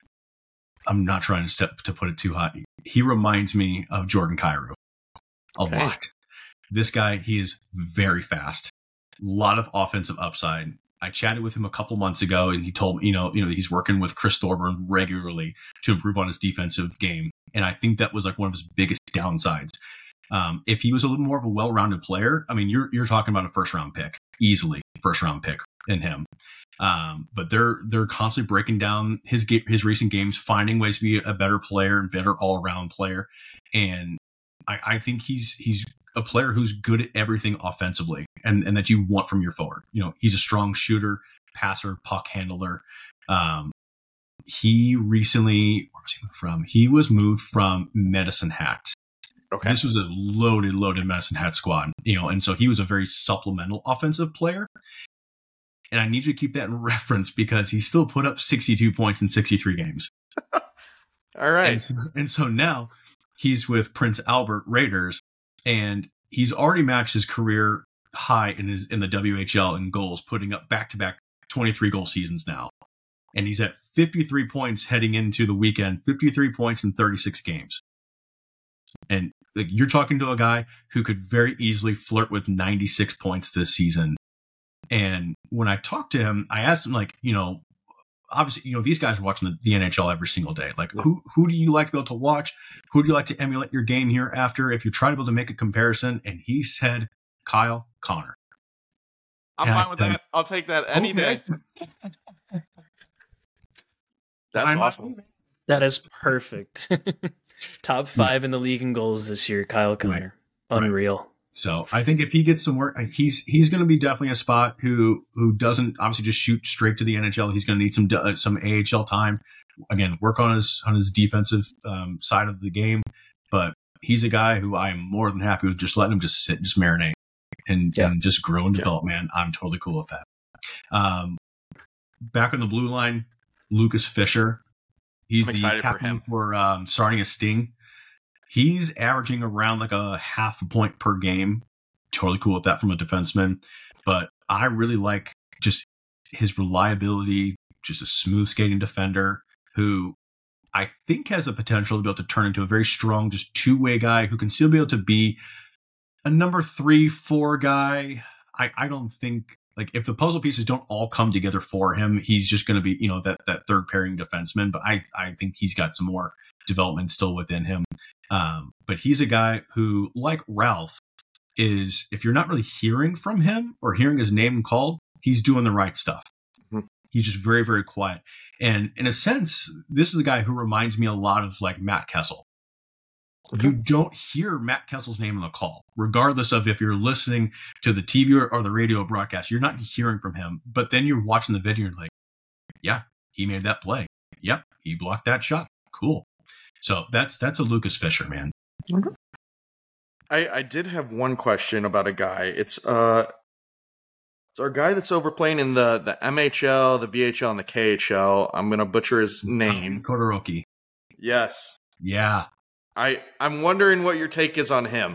I'm not trying to step to put it too hot. He reminds me of Jordan Kyrou a Okay. lot. This guy, he is very fast. A lot of offensive upside. I chatted with him a couple months ago, and he told me, you know, you know, he's working with Chris Thorburn regularly to improve on his defensive game. And I think that was like one of his biggest downsides. Um, if he was a little more of a well-rounded player, I mean, you're you're talking about a first-round pick, easily first-round pick in him. Um, but they're they're constantly breaking down his ga- his recent games, finding ways to be a better player and better all-around player. And I, I think he's he's a player who's good at everything offensively, and and that you want from your forward. You know, he's a strong shooter, passer, puck handler. Um, he recently, where was he from? He was moved from Medicine Hat. Okay. This was a loaded, loaded Medicine Hat squad, you know, and so he was a very supplemental offensive player. And I need you to keep that in reference because he still put up sixty-two points in sixty-three games. All right. And so, and so now he's with Prince Albert Raiders, and he's already matched his career high in his in the W H L in goals, putting up back-to-back twenty-three goal seasons now. And he's at fifty-three points heading into the weekend, fifty-three points in thirty-six games. And like, you're talking to a guy who could very easily flirt with ninety-six points this season. And when I talked to him, I asked him, like, you know, obviously, you know, these guys are watching the, the N H L every single day. Like, who who do you like to be able to watch? Who do you like to emulate your game here after? If you're trying to be able to make a comparison, and he said Kyle Connor. I'm And I fine with said, that. I'll take that any okay. day. That's I'm- awesome. That is perfect. Top five in the league in goals this year, Kyle Connor. Right. Unreal. So I think if he gets some work, he's he's going to be definitely a spot who who doesn't obviously just shoot straight to the N H L. He's going to need some uh, some A H L time. Again, work on his on his defensive um, side of the game. But he's a guy who I am more than happy with just letting him just sit, and just marinate, and Yeah. and just grow and Yeah. develop. Man, I'm totally cool with that. Um, back on the blue line, Lucas Fisher. He's I'm the excited for captain him. for um, starting a Sting. He's averaging around like a half a point per game. Totally cool with that from a defenseman. But I really like just his reliability, just a smooth skating defender who I think has the potential to be able to turn into a very strong, just two-way guy who can still be able to be a number three, four guy. I, I don't think, like, if the puzzle pieces don't all come together for him, he's just going to be, you know, that, that third pairing defenseman. But I, I think he's got some more development still within him. Um, but he's a guy who, like Ralph, is, if you're not really hearing from him or hearing his name called, he's doing the right stuff. Mhm. He's just very, very quiet. And in a sense, this is a guy who reminds me a lot of like Matt Kessel. Okay. You don't hear Matt Kessel's name on the call, regardless of if you're listening to the T V or, or the radio broadcast. You're not hearing from him. But then you're watching the video and you're like, yeah, he made that play. Yep, he blocked that shot. Cool. So that's that's a Lucas Fisher, man. I, I did have one question about a guy. It's uh, it's our guy that's overplaying in the, the M H L, the V H L, and the K H L. I'm gonna butcher his name. Kodoroki. Yes, Yeah. I I'm wondering what your take is on him.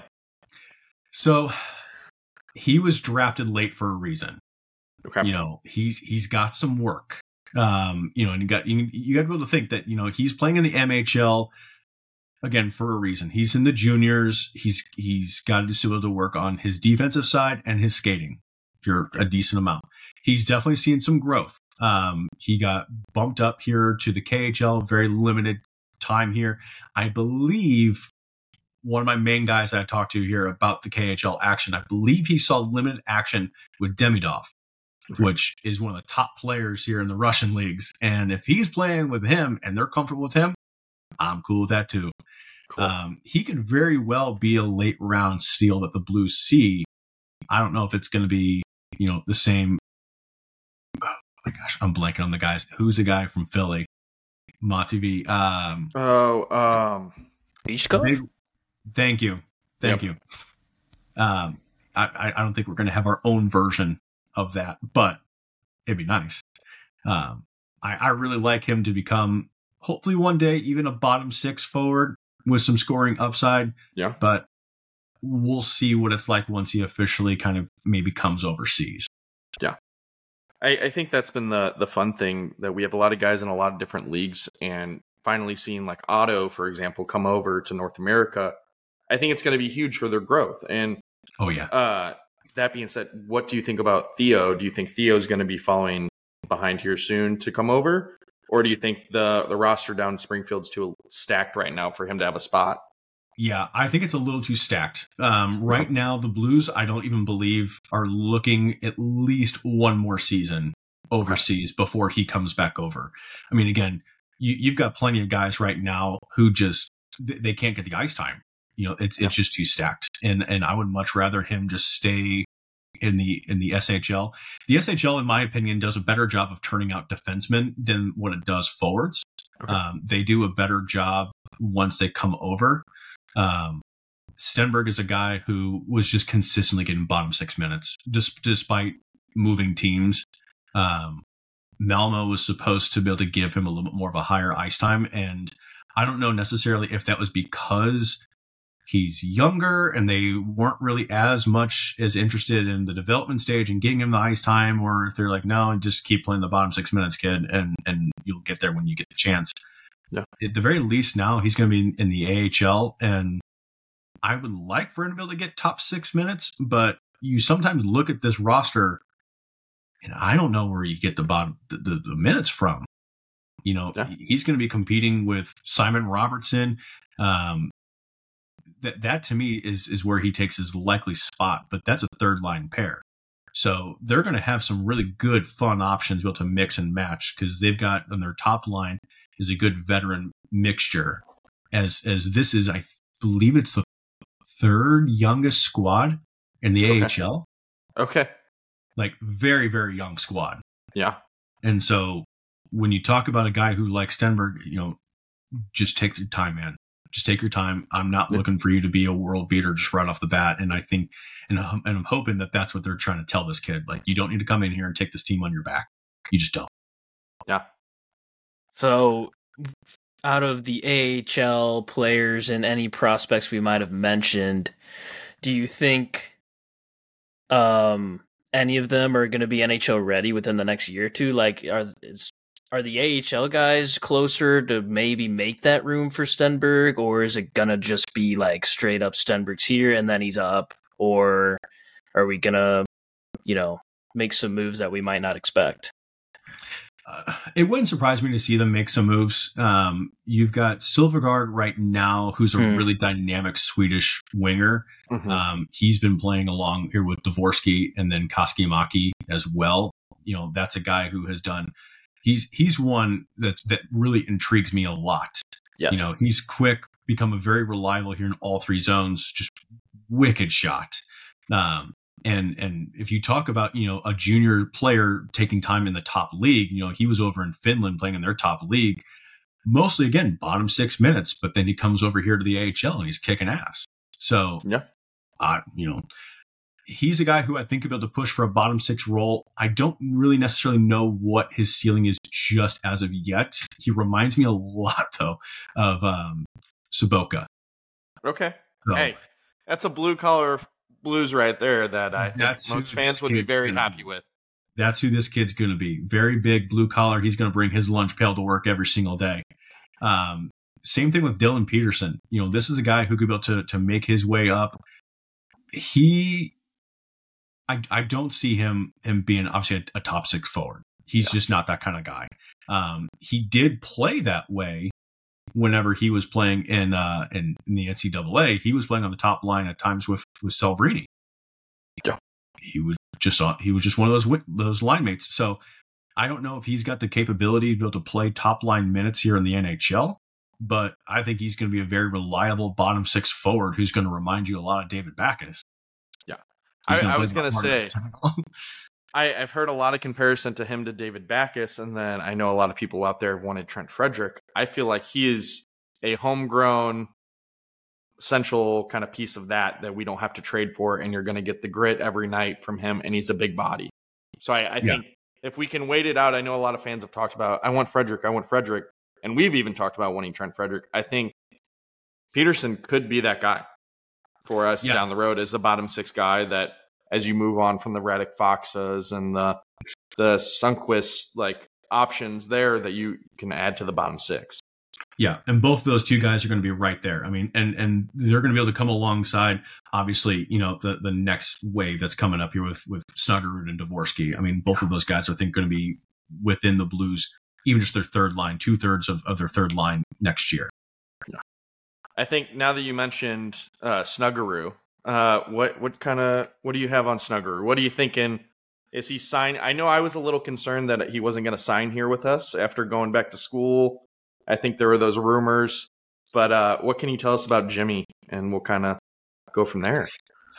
So he was drafted late for a reason. Okay. You know, he's he's got some work. Um, you know, and you got you, you got to be able to think that, you know, he's playing in the M H L again for a reason. He's in the juniors. He's he's got to be able to work on his defensive side and his skating here a decent amount. He's definitely seen some growth. Um, he got bumped up here to the K H L, very limited time here. I believe one of my main guys that I talked to here about the K H L action, I believe he saw limited action with Demidov, which is one of the top players here in the Russian leagues. And if he's playing with him and they're comfortable with him, I'm cool with that too. Cool. Um, he could very well be a late round steal that the Blues see. I don't know if it's going to be, you know, the same. Oh my gosh, I'm blanking on the guys. Who's the guy from Philly? Monty V. Um, oh, um, Bichkov? Big, thank you. Thank Yep. you. Um, I, I don't think we're going to have our own version of that, but it'd be nice. Um, I, I really like him to become, hopefully one day, even a bottom six forward with some scoring upside. Yeah. But we'll see what it's like once he officially kind of maybe comes overseas. Yeah. I, I think that's been the the fun thing, that we have a lot of guys in a lot of different leagues, and finally seeing like Otto, for example, come over to North America, I think it's going to be huge for their growth. And Oh, yeah. uh, that being said, what do you think about Theo? Do you think Theo's going to be following behind here soon to come over? Or do you think the, the roster down in Springfield's too stacked right now for him to have a spot? Yeah, I think it's a little too stacked. Um, right now, the Blues, I don't even believe, are looking at least one more season overseas before he comes back over. I mean, again, you, you've got plenty of guys right now who just, they can't get the ice time. You know, it's Yeah. it's just too stacked. And and I would much rather him just stay in the in the S H L. The S H L, in my opinion, does a better job of turning out defensemen than what it does forwards. Okay. Um, they do a better job once they come over. Um, Stenberg is a guy who was just consistently getting bottom six minutes, dis- despite moving teams. Um, Malmo was supposed to be able to give him a little bit more of a higher ice time, and I don't know necessarily if that was because he's younger and they weren't really as much as interested in the development stage and getting him the ice time, or if they're like, no, just keep playing the bottom six minutes, kid, and and you'll get there when you get the chance. Yeah. At the very least, now he's going to be in the A H L, and I would like for him to be able to get top six minutes, but you sometimes look at this roster, and I don't know where you get the bottom the, the, the minutes from. You know, Yeah. he's going to be competing with Simon Robertson. Um, that that to me is is where he takes his likely spot, but that's a third line pair. So they're going to have some really good, fun options to be able to mix and match, because they've got on their top line is a good veteran mixture. As as this is, I believe it's the third youngest squad in the Okay. A H L. Okay. Like very, very young squad. Yeah. And so when you talk about a guy who like Stenberg, you know, just take your time, man. Just take your time. I'm not Yeah. looking for you to be a world beater just right off the bat. And I think, and I'm, and I'm hoping that that's what they're trying to tell this kid. Like, you don't need to come in here and take this team on your back. You just don't. Yeah. So, out of the A H L players and any prospects we might have mentioned, do you think um, any of them are going to be N H L ready within the next year or two? Like, are is, are the A H L guys closer to maybe make that room for Stenberg, or is it going to just be like straight up Stenberg's here and then he's up? Or are we going to, you know, make some moves that we might not expect? Uh, it wouldn't surprise me to see them make some moves. Um, you've got Silvergard right now, who's a Hmm. really dynamic Swedish winger. Mhm. Um, he's been playing along here with Dvorsky and then Koskimaki as well. You know, that's a guy who has done. He's he's one that that really intrigues me a lot. Yes. You know, he's quick, become a very reliable here in all three zones. Just wicked shot. Um, and and if you talk about, you know, a junior player taking time in the top league, you know, he was over in Finland playing in their top league, mostly again bottom six minutes. But then he comes over here to the A H L and he's kicking ass. So Yeah. uh, you know, he's a guy who I think could be able to push for a bottom six role. I don't really necessarily know what his ceiling is just as of yet. He reminds me a lot, though, of um, Sobotka. Okay. So Hey, that's a blue collar Blues right there that I think That's most who fans this would be kid's very gonna happy be. with. That's who this kid's going to be. Very big, blue collar. He's going to bring his lunch pail to work every single day. Um, same thing with Dylan Peterson. You know, this is a guy who could be able to, to make his way up. He, I, I don't see him him being obviously a, a top six forward. He's Yeah. just not that kind of guy. Um, he did play that way whenever he was playing in uh, in, in the N C double A. He was playing on the top line at times with with Celebrini. Yeah. He was just on, he was just one of those wi- those line mates. So I don't know if he's got the capability to be able to play top line minutes here in the N H L, but I think he's going to be a very reliable bottom six forward who's going to remind you a lot of David Backus. Yeah. He's I- gonna I play was the gonna part of say- his time. I, I've heard a lot of comparison to him to David Backus, and then I know a lot of people out there have wanted Trent Frederick. I feel like he is a homegrown essential kind of piece of that that we don't have to trade for, and you're going to get the grit every night from him, and he's a big body. So I, I yeah. think if we can wait it out, I know a lot of fans have talked about, I want Frederick, I want Frederick, and we've even talked about wanting Trent Frederick. I think Peterson could be that guy for us yeah. down the road as the bottom six guy that as you move on from the Radek Foxes and the the Sundqvist like options there that you can add to the bottom six. Yeah, and both of those two guys are going to be right there. I mean, and and they're going to be able to come alongside, obviously, you know, the the next wave that's coming up here with with Snuggerud and Dvorsky. I mean, both of those guys I think going to be within the Blues, even just their third line, two thirds of, of their third line next year. Yeah. I think now that you mentioned uh, Snuggerud, uh, what what kind of what do you have on Snuggerud? What are you thinking? Is he signed? I know I was a little concerned that he wasn't going to sign here with us after going back to school. I think there were those rumors, but uh, what can you tell us about Jimmy, and we'll kind of go from there.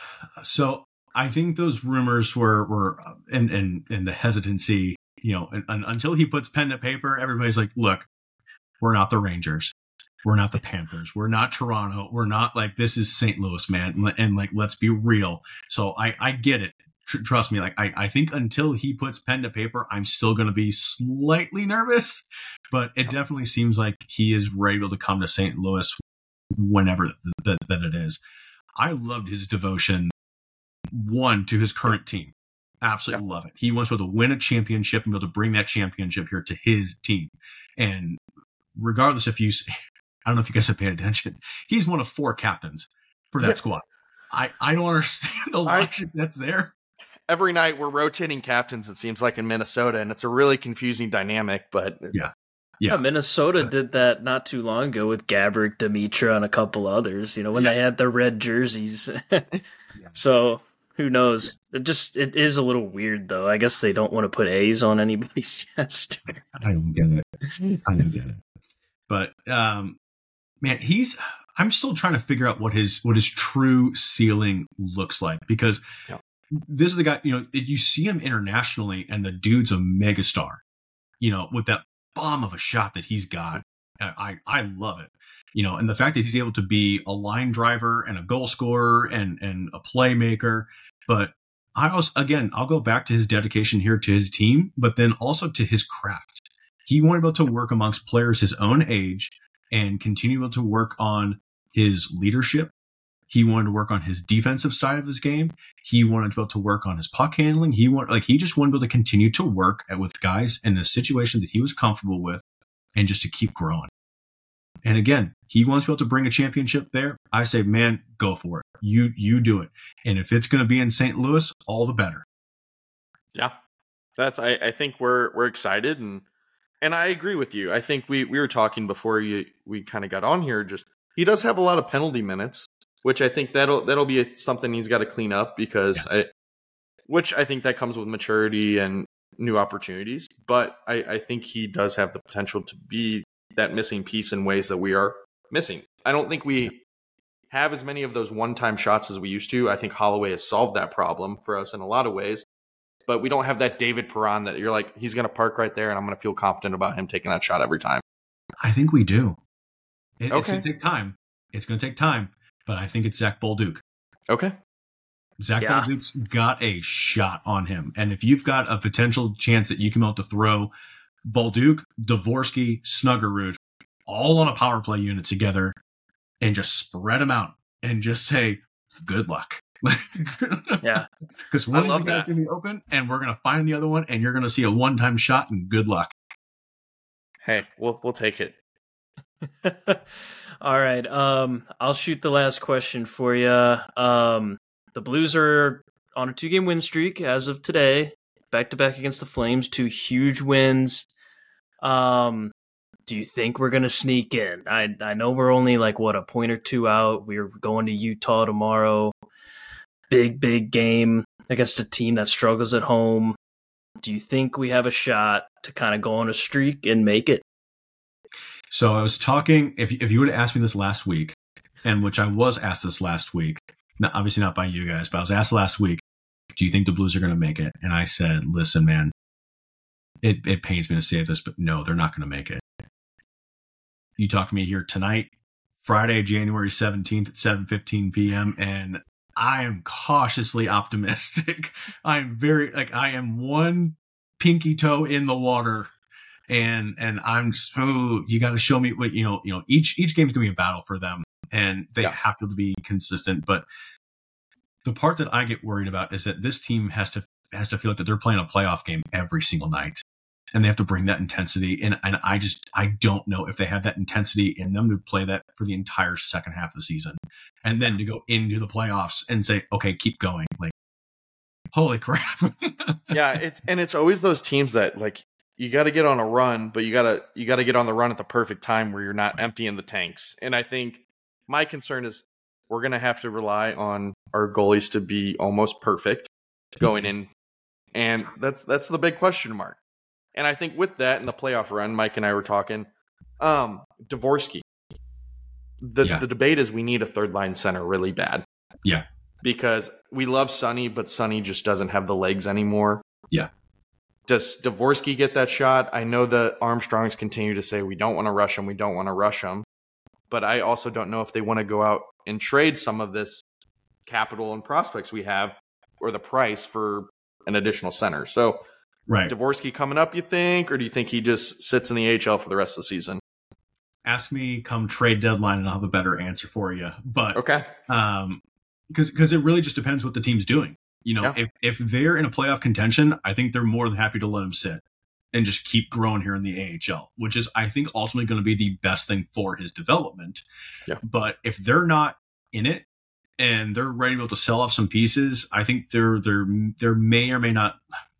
So I think those rumors were were and and and the hesitancy, you know, and, and until he puts pen to paper, everybody's like, look, we're not the Rangers, we're not the Panthers, we're not Toronto, we're not like this is Saint Louis, man, and, and like let's be real. So I I get it. Trust me, like I, I think until he puts pen to paper, I'm still going to be slightly nervous, but it definitely seems like he is ready to come to Saint Louis whenever that, that it is. I loved his devotion, one, to his current team. Absolutely yeah. love it. He wants to be able to win a championship and be able to bring that championship here to his team. And regardless if you, I don't know if you guys have paid attention, he's one of four captains for that yeah. squad. I, I don't understand the logic I, that's there. Every night we're rotating captains, it seems like, in Minnesota, and it's a really confusing dynamic, but yeah. Yeah, yeah Minnesota uh, did that not too long ago with Gaborik, Dimitra, and a couple others, you know, when yeah. they had the red jerseys. yeah. So who knows? It just, it is a little weird, though. I guess they don't want to put A's on anybody's chest. I don't get it. I don't get it. But, um, man, he's, I'm still trying to figure out what his, what his true ceiling looks like, because yeah. this is a guy, you know, you see him internationally and the dude's a megastar, you know, with that bomb of a shot that he's got. I, I love it, you know, and the fact that he's able to be a line driver and a goal scorer and, and a playmaker. But I also, again, I'll go back to his dedication here to his team, but then also to his craft. He wanted to be able to work amongst players his own age and continue to work on his leadership. He wanted to work on his defensive side of his game. He wanted to be able to work on his puck handling. He wanted, like, he just wanted to be able to continue to work with guys in a situation that he was comfortable with and just to keep growing. And again, he wants to be able to bring a championship there. I say, man, go for it. You, you do it. And if it's going to be in Saint Louis, all the better. Yeah, that's, I, I think we're, we're excited, and, and I agree with you. I think we, we were talking before you, we kind of got on here, just, he does have a lot of penalty minutes, which I think that'll that'll be a, something he's got to clean up, because yeah. I, which I think that comes with maturity and new opportunities. But I, I think he does have the potential to be that missing piece in ways that we are missing. I don't think we have as many of those one-time shots as we used to. I think Holloway has solved that problem for us in a lot of ways. But we don't have that David Perron that you're like, he's going to park right there and I'm going to feel confident about him taking that shot every time. I think we do. It, okay. It's going to take time. It's going to take time. But I think it's Zach Bolduc. Okay. Zach yeah. Bolduc's got a shot on him. And if you've got a potential chance that you can be able to throw Bolduc, Dvorsky, Snuggerud all on a power play unit together and just spread them out and just say, good luck. yeah. Because one of these guys is going to be open and we're going to find the other one and you're going to see a one-time shot and good luck. Hey, we'll we'll take it. All right. Um, I'll shoot the last question for you. Um, the Blues are on a two-game win streak as of today, back-to-back against the Flames, two huge wins. Um, do you think we're going to sneak in? I I know we're only like, what, a point or two out. We're going to Utah tomorrow. Big, big game against a team that struggles at home. Do you think we have a shot to kind of go on a streak and make it? So I was talking, if, if you would have asked me this last week, and which I was asked this last week, not, obviously not by you guys, but I was asked last week, do you think the Blues are going to make it? And I said, listen, man, it, it pains me to say this, but no, they're not going to make it. You talk to me here tonight, Friday, January seventeenth at seven fifteen p.m. and I am cautiously optimistic. I am very like I am one pinky toe in the water, and and I'm just, oh, you got to show me what you know. You know, each each game's gonna be a battle for them, and they Yeah. have to be consistent. But the part that I get worried about is that this team has to has to feel like that they're playing a playoff game every single night, and they have to bring that intensity. And and I just I don't know if they have that intensity in them to play that for the entire second half of the season, and then to go into the playoffs and say, okay, keep going. Like, holy crap! Yeah, it's and it's always those teams that like you got to get on a run, but you gotta you got to get on the run at the perfect time where you're not emptying the tanks. And I think my concern is we're gonna have to rely on our goalies to be almost perfect going in, and that's that's the big question mark. And I think with that in the playoff run, Mike and I were talking, um, Dvorsky. The Yeah. the debate is we need a third line center really bad. Yeah. Because we love Sonny, but Sonny just doesn't have the legs anymore. Yeah. Does Dvorsky get that shot? I know the Armstrongs continue to say we don't want to rush him, we don't want to rush him. But I also don't know if they want to go out and trade some of this capital and prospects we have or the price for an additional center. So Right. Dvorsky coming up, you think, or do you think he just sits in the A H L for the rest of the season? Ask me come trade deadline and I'll have a better answer for you. But Okay. um, because because it really just depends what the team's doing. You know, Yeah. if if they're in a playoff contention, I think they're more than happy to let him sit and just keep growing here in the A H L, which is I think ultimately going to be the best thing for his development. Yeah. But if they're not in it and they're ready to be able to sell off some pieces, I think they're they're there may or may not.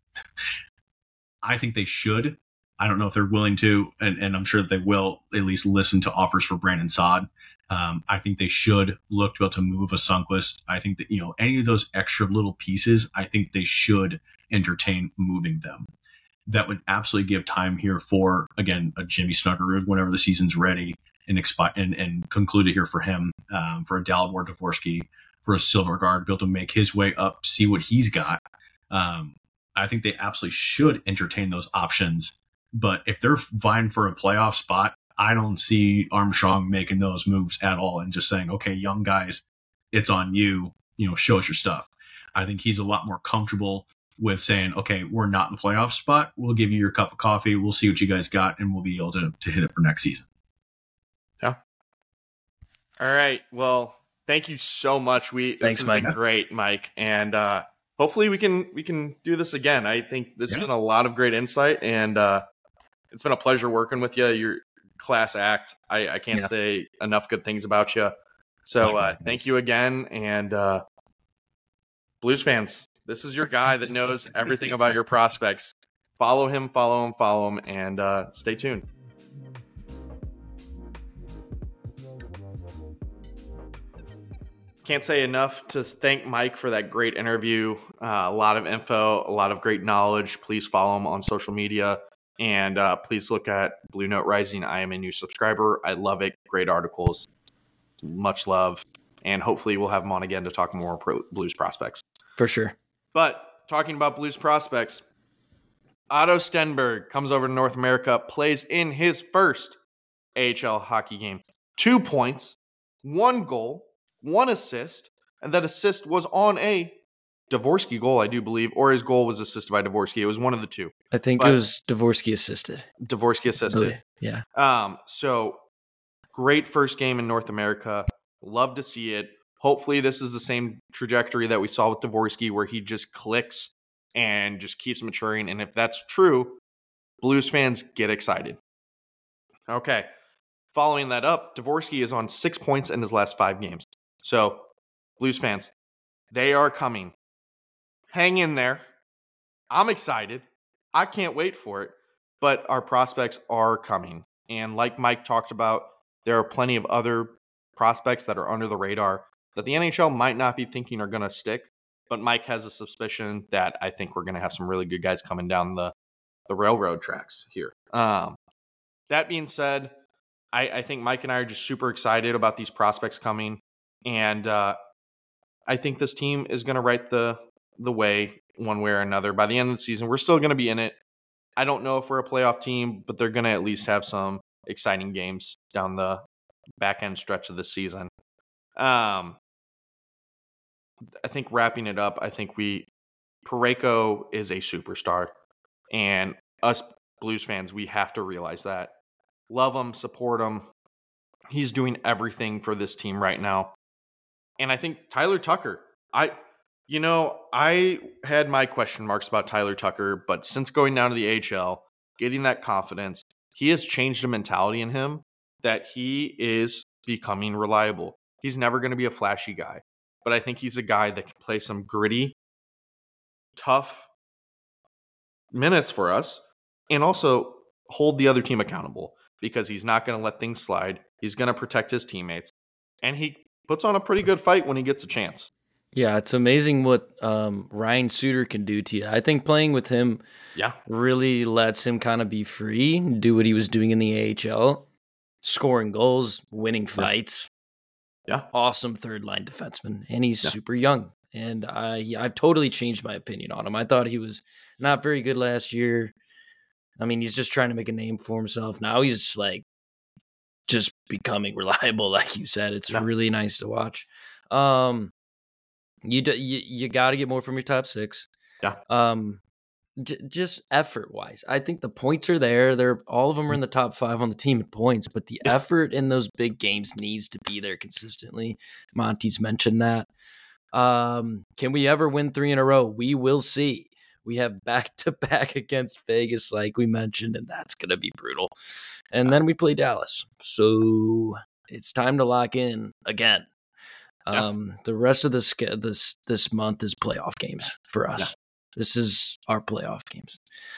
I think they should. I don't know if they're willing to, and, and I'm sure that they will at least listen to offers for Brandon Saad. Um, I think they should look to be able to move a Sundqvist. I think that, you know, any of those extra little pieces, I think they should entertain moving them. That would absolutely give time here for, again, a Jimmy Snuggerud whenever the season's ready and expi- and, and conclude it here for him, um, for a Dalibor Dvorsky, for a Silvergard, be able to make his way up, see what he's got. Um, I think they absolutely should entertain those options. But if they're vying for a playoff spot, I don't see Armstrong making those moves at all and just saying, okay, young guys, it's on you, you know, show us your stuff. I think he's a lot more comfortable with saying, okay, we're not in the playoff spot. We'll give you your cup of coffee. We'll see what you guys got, and we'll be able to, to hit it for next season. Yeah. All right. Well, thank you so much. We this Thanks, has Mike. been great, Mike. And uh, hopefully we can we can do this again. I think this has Yeah. been a lot of great insight, and uh, it's been a pleasure working with you. You're class act. I, I can't Yeah. say enough good things about you. So uh, Likewise. thank you again. And uh, Blues fans, this is your guy that knows everything about your prospects. Follow him, follow him, follow him, and uh, stay tuned. Can't say enough to thank Mike for that great interview. Uh, a lot of info, a lot of great knowledge. Please follow him on social media. And uh, please look at Blue Note Rising. I am a new subscriber. I love it. Great articles. Much love. And hopefully we'll have him on again to talk more pro- Blues prospects. For sure. But talking about Blues prospects, Otto Stenberg comes over to North America, plays in his first A H L hockey game. Two points, one goal, one assist, and that assist was on a Dvorsky goal, I do believe, or his goal was assisted by Dvorsky. It was one of the two. I think But- it was Dvorsky assisted. Dvorsky assisted. Really. Yeah. Um, so great first game in North America. Love to see it. Hopefully this is the same trajectory that we saw with Dvorsky where he just clicks and just keeps maturing. And if that's true, Blues fans get excited. Okay. Following that up, Dvorsky is on six points in his last five games. So Blues fans, they are coming. Hang in there. I'm excited. I can't wait for it. But our prospects are coming. And like Mike talked about, there are plenty of other prospects that are under the radar that the N H L might not be thinking are going to stick. But Mike has a suspicion that I think we're going to have some really good guys coming down the, the railroad tracks here. Um, that being said, I, I think Mike and I are just super excited about these prospects coming. And uh, I think this team is going to write the, the way one way or another. By the end of the season, we're still going to be in it. I don't know if we're a playoff team, but they're going to at least have some exciting games down the back end stretch of the season. Um, I think wrapping it up, I think we Parayko is a superstar, and us Blues fans, we have to realize that. Love him, support him. He's doing everything for this team right now. And I think Tyler Tucker, I, you know, I had my question marks about Tyler Tucker, but since going down to the A H L, getting that confidence, he has changed the mentality in him that he is becoming reliable. He's never going to be a flashy guy, but I think he's a guy that can play some gritty, tough minutes for us and also hold the other team accountable because he's not going to let things slide. He's going to protect his teammates, and he puts on a pretty good fight when he gets a chance. Yeah, it's amazing what um, Ryan Suter can do to you. I think playing with him yeah. really lets him kind of be free, do what he was doing in the A H L, scoring goals, winning fights. Yeah. Awesome third-line defenseman, and he's Yeah. super young. And I, I've totally changed my opinion on him. I thought he was not very good last year. I mean, he's just trying to make a name for himself. Now he's like just becoming reliable, like you said. It's Yeah. really nice to watch. Um, you do, you, you got to get more from your top six. Yeah. Um, j- just effort wise, I think the points are there. They're all of them are in the top five on the team at points, but the Yeah. effort in those big games needs to be there consistently. Monty's mentioned that. Um, can we ever win three in a row? We will see. We have back to back against Vegas, like we mentioned, and that's going to be brutal. And then we play Dallas. So it's time to lock in again. Yeah. Um, the rest of this, this, this month is playoff games for us. Yeah. This is our playoff games.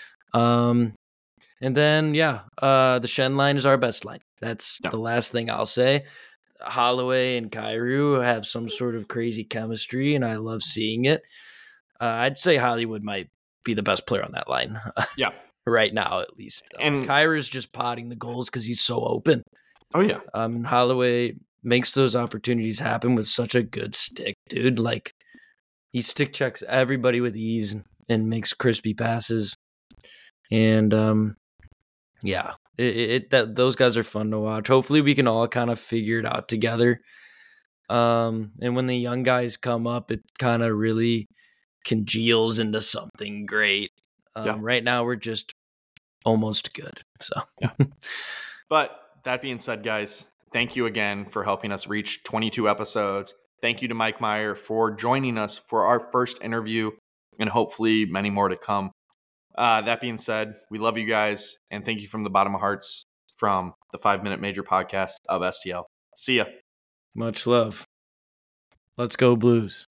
Um, and then, yeah, uh, the Shen line is our best line. That's Yeah. the last thing I'll say. Holloway and Kyrou have some sort of crazy chemistry, and I love seeing it. Uh, I'd say Hollywood might be the best player on that line. Yeah. Right now, at least. And- um, Kyrou's just potting the goals because he's so open. Oh, yeah. Um, and Holloway makes those opportunities happen with such a good stick, dude. Like, he stick checks everybody with ease and makes crispy passes. And, um, yeah, it, it that those guys are fun to watch. Hopefully we can all kind of figure it out together. Um, and when the young guys come up, it kind of really congeals into something great. Um, Yeah. Right now we're just almost good. So, Yeah. But that being said, guys, thank you again for helping us reach twenty-two episodes. Thank you to Mike Meyer for joining us for our first interview and hopefully many more to come. Uh, that being said, we love you guys and thank you from the bottom of hearts from the Five Minute Major podcast of S T L. See ya. much love. Let's go Blues.